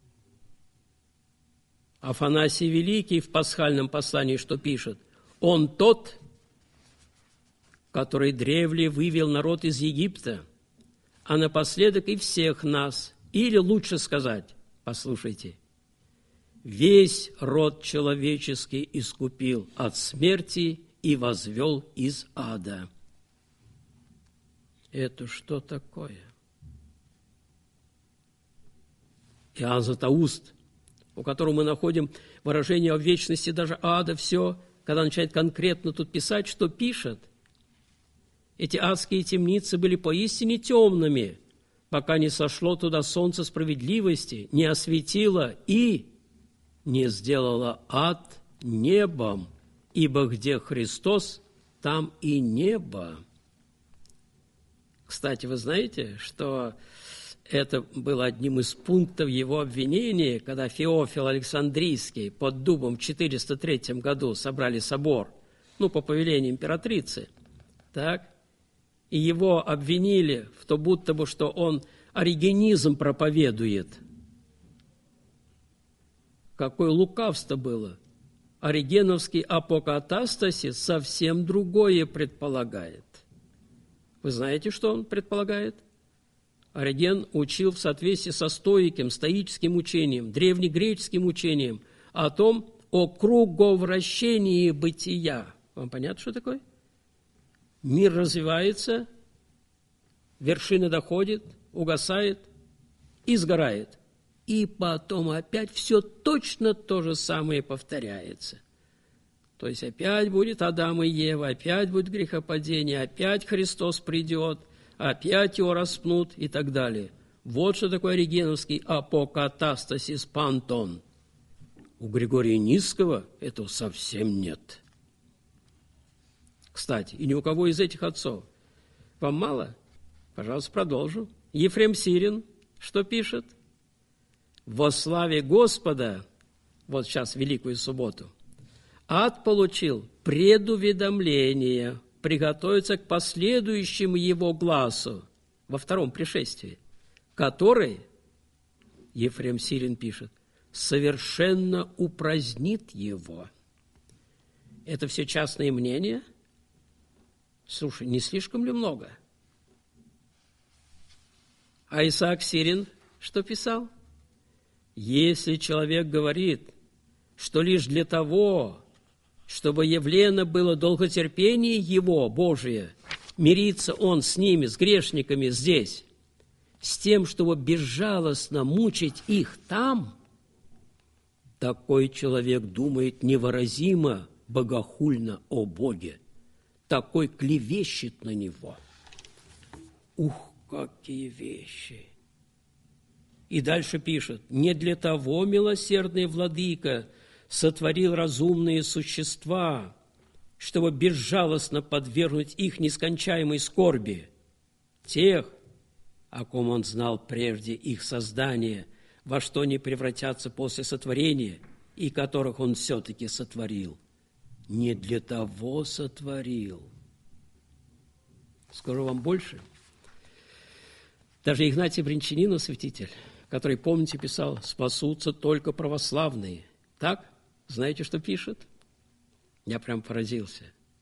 Афанасий Великий в пасхальном послании что пишет? Он тот, который древле вывел народ из Египта, а напоследок и всех нас, или лучше сказать, послушайте, весь род человеческий искупил от смерти и возвел из ада. Это что такое? Иоанн Златоуст, у которого мы находим выражение о вечности даже ада, все, когда начинает конкретно тут писать, что пишет. Эти адские темницы были поистине темными, пока не сошло туда солнце справедливости, не осветило и не сделало ад небом, ибо где Христос, там и небо. Кстати, вы знаете, что это было одним из пунктов его обвинения, когда Феофил Александрийский под дубом в 403 году собрали собор, по повелению императрицы, так, и его обвинили в том, будто бы, что он оригенизм проповедует. Какое лукавство было! Оригеновский апокатастасис совсем другое предполагает. Вы знаете, что он предполагает? Ориген учил в соответствии со стоическим учением, древнегреческим учением о круговращении бытия. Вам понятно, что такое? Мир развивается, вершина доходит, угасает и сгорает. И потом опять все точно то же самое повторяется. То есть опять будет Адам и Ева, опять будет грехопадение, опять Христос придет, опять его распнут и так далее. Вот что такое оригеновский апокатастасис пантон. У Григория Нисского этого совсем нет. Кстати, и ни у кого из этих отцов. Вам мало? Пожалуйста, продолжу. Ефрем Сирин что пишет? Во славе Господа, вот сейчас Великую Субботу, ад получил предуведомление приготовиться к последующему его глазу во втором пришествии, который, Ефрем Сирин пишет, совершенно упразднит его. Это все частные мнения? Слушай, не слишком ли много? А Исаак Сирин что писал? Если человек говорит, что лишь для того, чтобы явлено было долготерпение его, Божие, мирится он с ними, с грешниками здесь, с тем, чтобы безжалостно мучить их там, такой человек думает невыразимо богохульно о Боге. Такой клевещет на него. Ух, какие вещи! И дальше пишет, не для того милосердный владыка сотворил разумные существа, чтобы безжалостно подвергнуть их нескончаемой скорби, тех, о ком он знал прежде их создания, во что они превратятся после сотворения, и которых он все-таки сотворил. Не для того сотворил. Скажу вам больше. Даже Игнатий Брянчанинов, святитель, который, помните, писал: «Спасутся только православные». Так? Знаете, что пишет? Я прям поразился.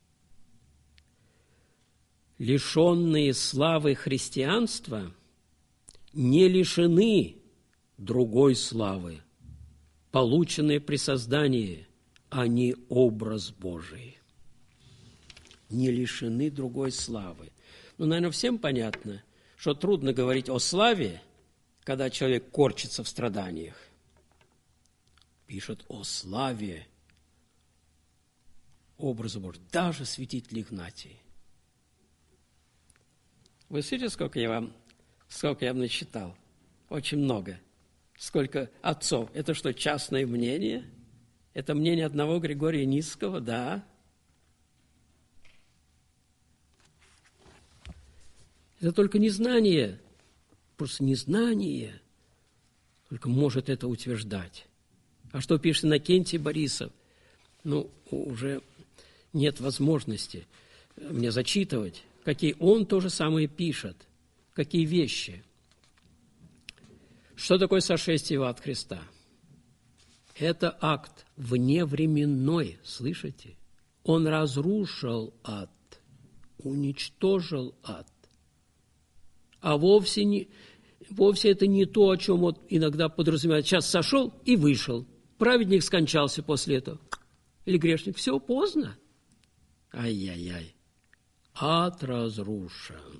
Лишенные славы христианства не лишены другой славы, полученной при создании, а не образ Божий. Не лишены другой славы. Ну, наверное, всем понятно, что трудно говорить о славе, когда человек корчится в страданиях. Пишет о славе образа Божьего, даже святитель Игнатий. Вы слышите, сколько я вам насчитал? Очень много. Сколько отцов. Это что, частное мнение? Это мнение одного Григория Нисского? Да. Это только незнание, просто незнание только может это утверждать. А что пишет Иннокентий Борисов? Ну, уже нет возможности мне зачитывать, какие он то же самое пишет, какие вещи. Что такое сошествие в ад Христа? Это акт вневременной, слышите? Он разрушил ад, уничтожил ад. А вовсе это не то, о чем вот иногда подразумевают. Сейчас сошел и вышел. Праведник скончался после этого. Или грешник. Все, поздно. Ай-яй-яй. Ад разрушен.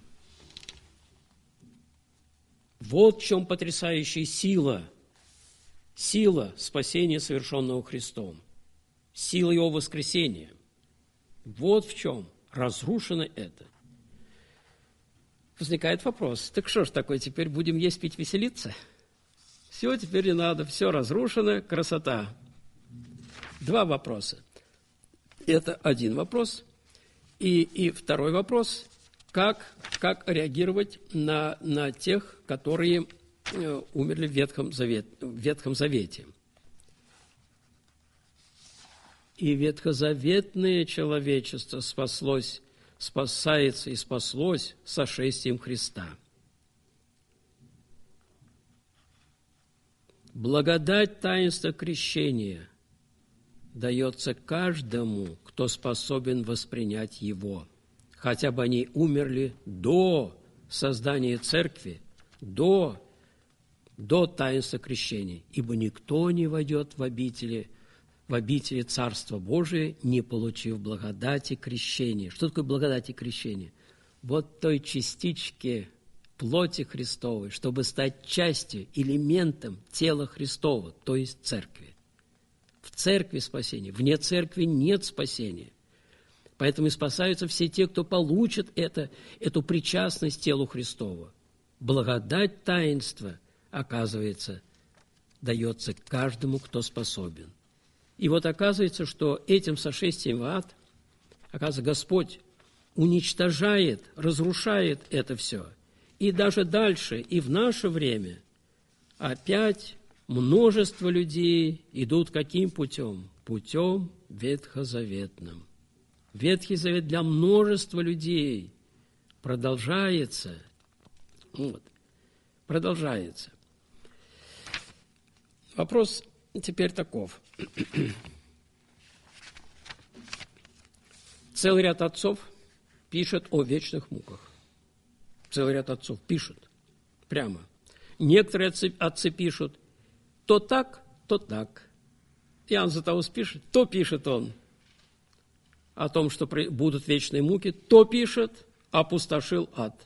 Вот в чем потрясающая сила. Сила спасения, совершенного Христом. Сила Его воскресения. Вот в чем разрушено это. Возникает вопрос, так что ж такое, теперь будем есть, пить, веселиться? Все, теперь не надо, все разрушено, красота. Два вопроса. Это один вопрос. И второй вопрос, как реагировать на тех, которые умерли в Ветхом Завете. И ветхозаветное человечество спасается и спаслось сошествием Христа. Благодать таинства крещения дается каждому, кто способен воспринять его, хотя бы они умерли до создания церкви, до таинства крещения, ибо никто не войдет в обители Царства Божия, не получив благодати крещения. Что такое благодать и крещение? Вот той частички плоти Христовой, чтобы стать частью, элементом тела Христова, то есть церкви. В церкви спасение, вне церкви нет спасения. Поэтому и спасаются все те, кто получит эту причастность телу Христову. Благодать таинства, оказывается, дается каждому, кто способен. И вот оказывается, что этим сошествием в ад, оказывается, Господь уничтожает, разрушает это все. И даже дальше, и в наше время, опять множество людей идут каким путем? Путем ветхозаветным. Ветхий Завет для множества людей продолжается. Продолжается. Вопрос теперь таков. Целый ряд отцов пишет о вечных муках. Целый ряд отцов пишет прямо. Некоторые отцы пишут то так, то так. Иоанн Златоуст пишет, то пишет он о том, что будут вечные муки, то пишет, опустошил ад.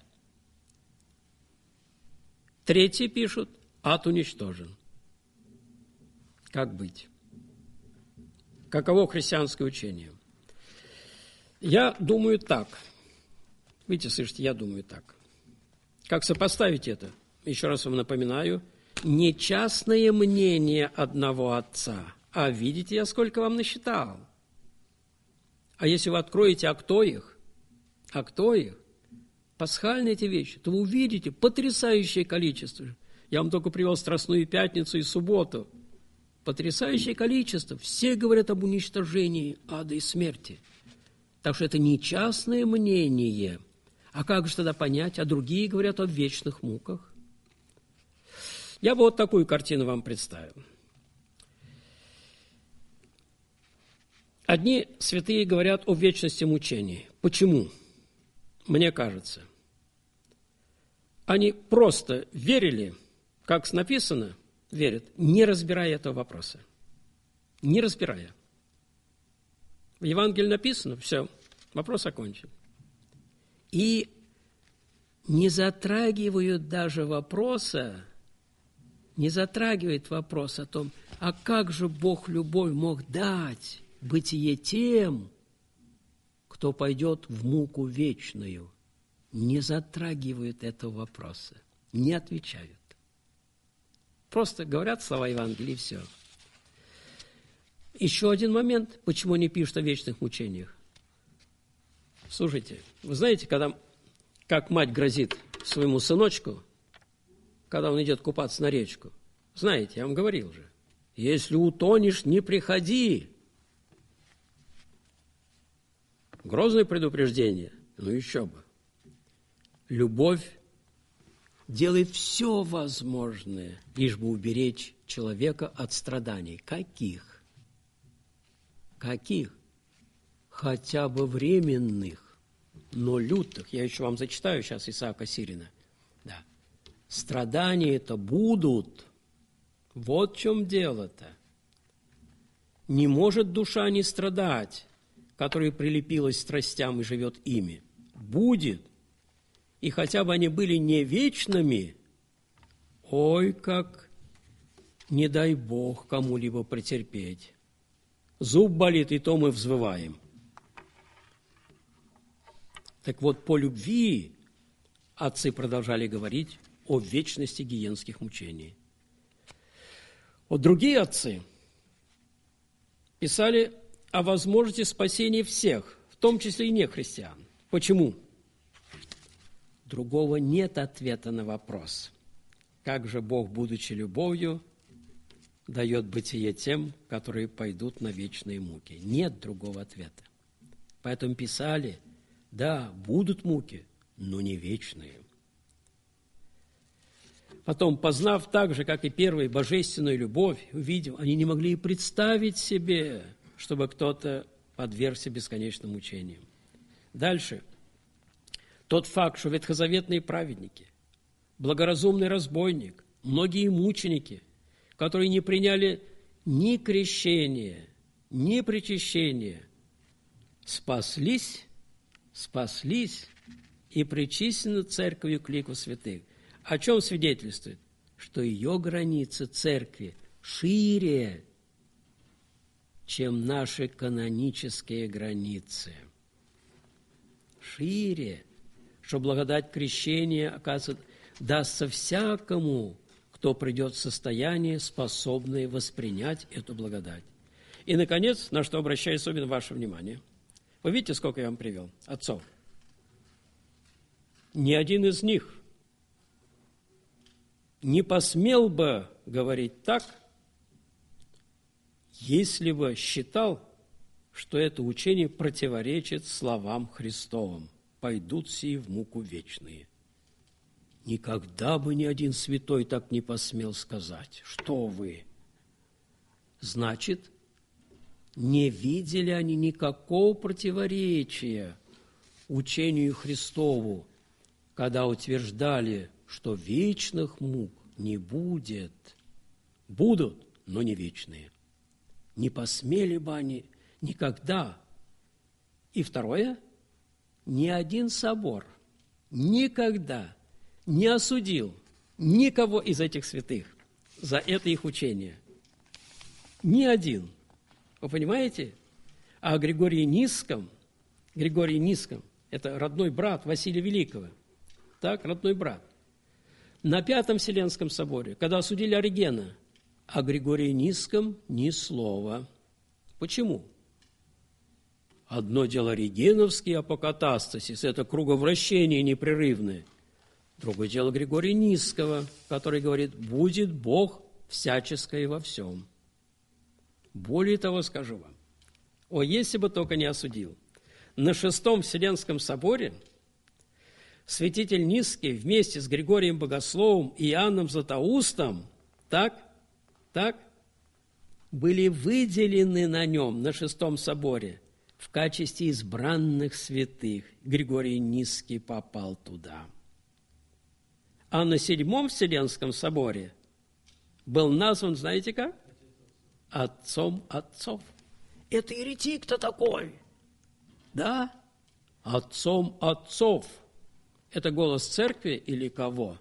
Третьи пишут, ад уничтожен. Как быть? Каково христианское учение? Я думаю так. Видите, слышите, я думаю так. Как сопоставить это? Еще раз вам напоминаю, не частное мнение одного отца, а видите, я сколько вам насчитал. А если вы откроете, а кто их? Пасхальные эти вещи, то вы увидите потрясающее количество. Я вам только привел Страстную Пятницу и субботу. Потрясающее количество. Все говорят об уничтожении ада и смерти. Так что это не частное мнение. А как же тогда понять? А другие говорят о вечных муках. Я бы вот такую картину вам представил. Одни святые говорят о вечности мучений. Почему? Мне кажется, они просто верили, как написано, верят, не разбирая этого вопроса. Не разбирая. В Евангелии написано, все, вопрос окончен. И не затрагивают даже вопроса, не затрагивает вопрос о том, а как же Бог любовь мог дать бытие тем, кто пойдет в муку вечную. Не затрагивают этого вопроса, не отвечают. Просто говорят слова Евангелия, и все. Еще один момент, почему они пишут о вечных мучениях. Слушайте, вы знаете, как мать грозит своему сыночку, когда он идет купаться на речку? Знаете, я вам говорил уже, если утонешь, не приходи. Грозное предупреждение, ну еще бы. Любовь делает все возможное, лишь бы уберечь человека от страданий. Каких? Каких? Хотя бы временных, но лютых. Я еще вам зачитаю сейчас Исаака Сирина. Да. Страдания-то будут. Вот в чем дело-то. Не может душа не страдать, которая прилепилась к страстям и живет ими. Будет. И хотя бы они были не вечными, ой, как не дай Бог кому-либо претерпеть. Зуб болит, и то мы взвываем. Так вот, по любви отцы продолжали говорить о вечности гиенских мучений. Вот другие отцы писали о возможности спасения всех, в том числе и нехристиан. Почему? Другого нет ответа на вопрос. Как же Бог, будучи любовью, дает бытие тем, которые пойдут на вечные муки? Нет другого ответа. Поэтому писали, да, будут муки, но не вечные. Потом, познав так же, как и первые, божественную любовь, увидев, они не могли и представить себе, чтобы кто-то подвергся бесконечным мучениям. Дальше. Тот факт, что ветхозаветные праведники, благоразумный разбойник, многие мученики, которые не приняли ни крещения, ни причащения, спаслись и причислены церковью к лику святых. О чем свидетельствует? Что ее границы церкви шире, чем наши канонические границы. Шире. Что благодать крещения, оказывается, дастся всякому, кто придет в состояние, способное воспринять эту благодать. И, наконец, на что обращаю особенно ваше внимание. Вы видите, сколько я вам привел отцов? Ни один из них не посмел бы говорить так, если бы считал, что это учение противоречит словам Христовым. Пойдут сии в муку вечные. Никогда бы ни один святой так не посмел сказать. Что вы? Значит, не видели они никакого противоречия учению Христову, когда утверждали, что вечных мук не будет. Будут, но не вечные. Не посмели бы они никогда. И второе, ни один собор никогда не осудил никого из этих святых за это их учение. Ни один. Вы понимаете? А Григорий Низком, это родной брат Василия Великого, так, родной брат, на Пятом Вселенском соборе, когда осудили Оригена, о Григории Низком ни слова. Почему? Одно дело Оригеновский апокатастасис, это круговращение непрерывное. Другое дело Григория Низкого, который говорит, будет Бог всяческое во всем. Более того, скажу вам, если бы только не осудил, на Шестом Вселенском соборе святитель Низкий вместе с Григорием Богословом и Иоанном Златоустом, так, были выделены на нем, на Шестом соборе, в качестве избранных святых. Григорий Низкий попал туда. А на Седьмом Вселенском соборе был назван, знаете как? Отцом отцов. Это еретик-то такой, да? Отцом отцов. Это голос церкви или кого?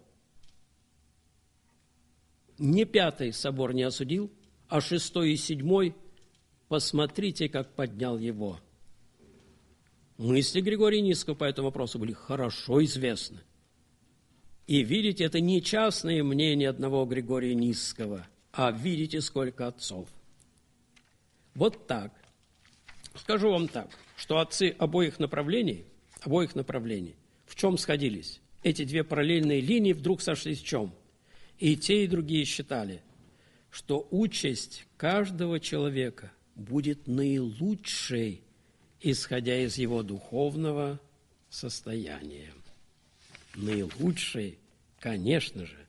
Ни Пятый собор не осудил, а Шестой и Седьмой, посмотрите, как поднял его. Мысли Григория Низкого по этому вопросу были хорошо известны. И видите, это не частное мнение одного Григория Низкого, а видите, сколько отцов. Вот так. Скажу вам так, что отцы обоих направлений, в чем сходились? Эти две параллельные линии вдруг сошлись в чем? И те, и другие считали, что участь каждого человека будет наилучшей, исходя из его духовного состояния. Наилучшей, конечно же.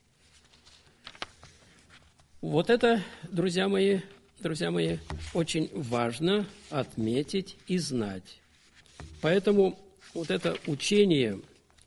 Вот это, друзья мои, очень важно отметить и знать. Поэтому вот это учение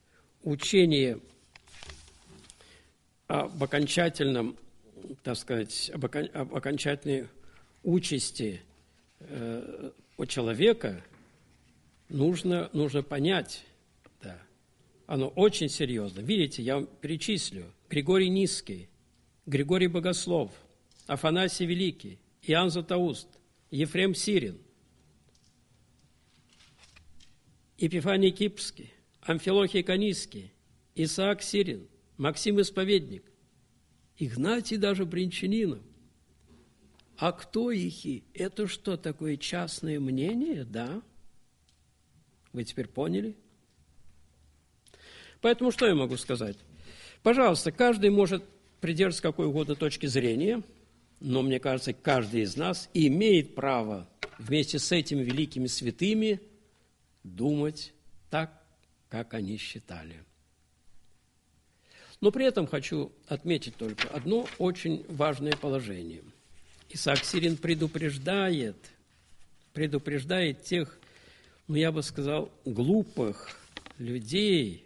об окончательном, так сказать, об окончательной участи у человека нужно понять, да. Оно очень серьезно. Видите, я вам перечислю. Григорий Низкий, Григорий Богослов, Афанасий Великий, Иоанн Златоуст, Ефрем Сирин, Епифаний Кипрский, Амфилохий Канийский, Исаак Сирин, Максим Исповедник, Игнатий даже Бринчанинов. А кто их? Это что, такое частное мнение? Да. Вы теперь поняли? Поэтому что я могу сказать? Пожалуйста, каждый может придерживаться какой угодно точки зрения, но, мне кажется, каждый из нас имеет право вместе с этими великими святыми думать так, как они считали. Но при этом хочу отметить только одно очень важное положение. Исаак Сирин предупреждает тех, я бы сказал, глупых людей,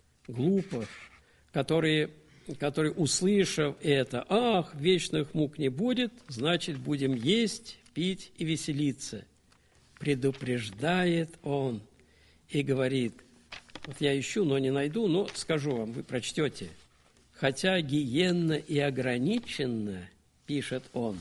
которые, услышав это, вечных мук не будет, значит, будем есть, пить и веселиться. Предупреждает он и говорит, вот я ищу, но не найду, но скажу вам, вы прочтете. Хотя гиенна и ограничена, пишет он,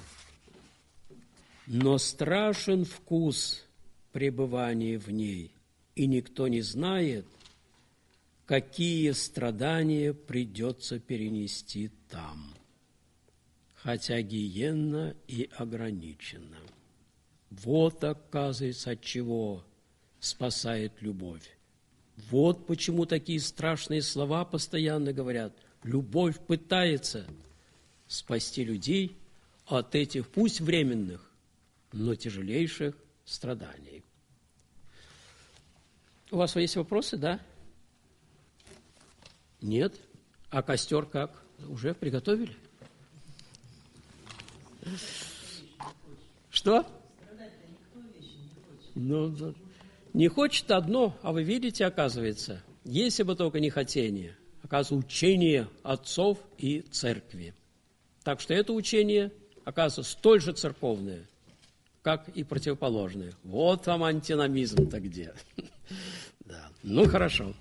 но страшен вкус пребывания в ней, и никто не знает, какие страдания придется перенести там, хотя гиенна и ограничена. Вот, оказывается, от чего спасает любовь. Вот почему такие страшные слова постоянно говорят. Любовь пытается спасти людей от этих, пусть временных, но тяжелейших страданий. У вас есть вопросы, да? Нет? А костер как? Уже приготовили? Что? Ну, не хочет одно, а вы видите, оказывается, если бы только не хотение, оказывается, учение отцов и церкви. Так что это учение, оказывается, столь же церковное, как и противоположное. Вот вам антиномизм-то где. Да. Ну, хорошо.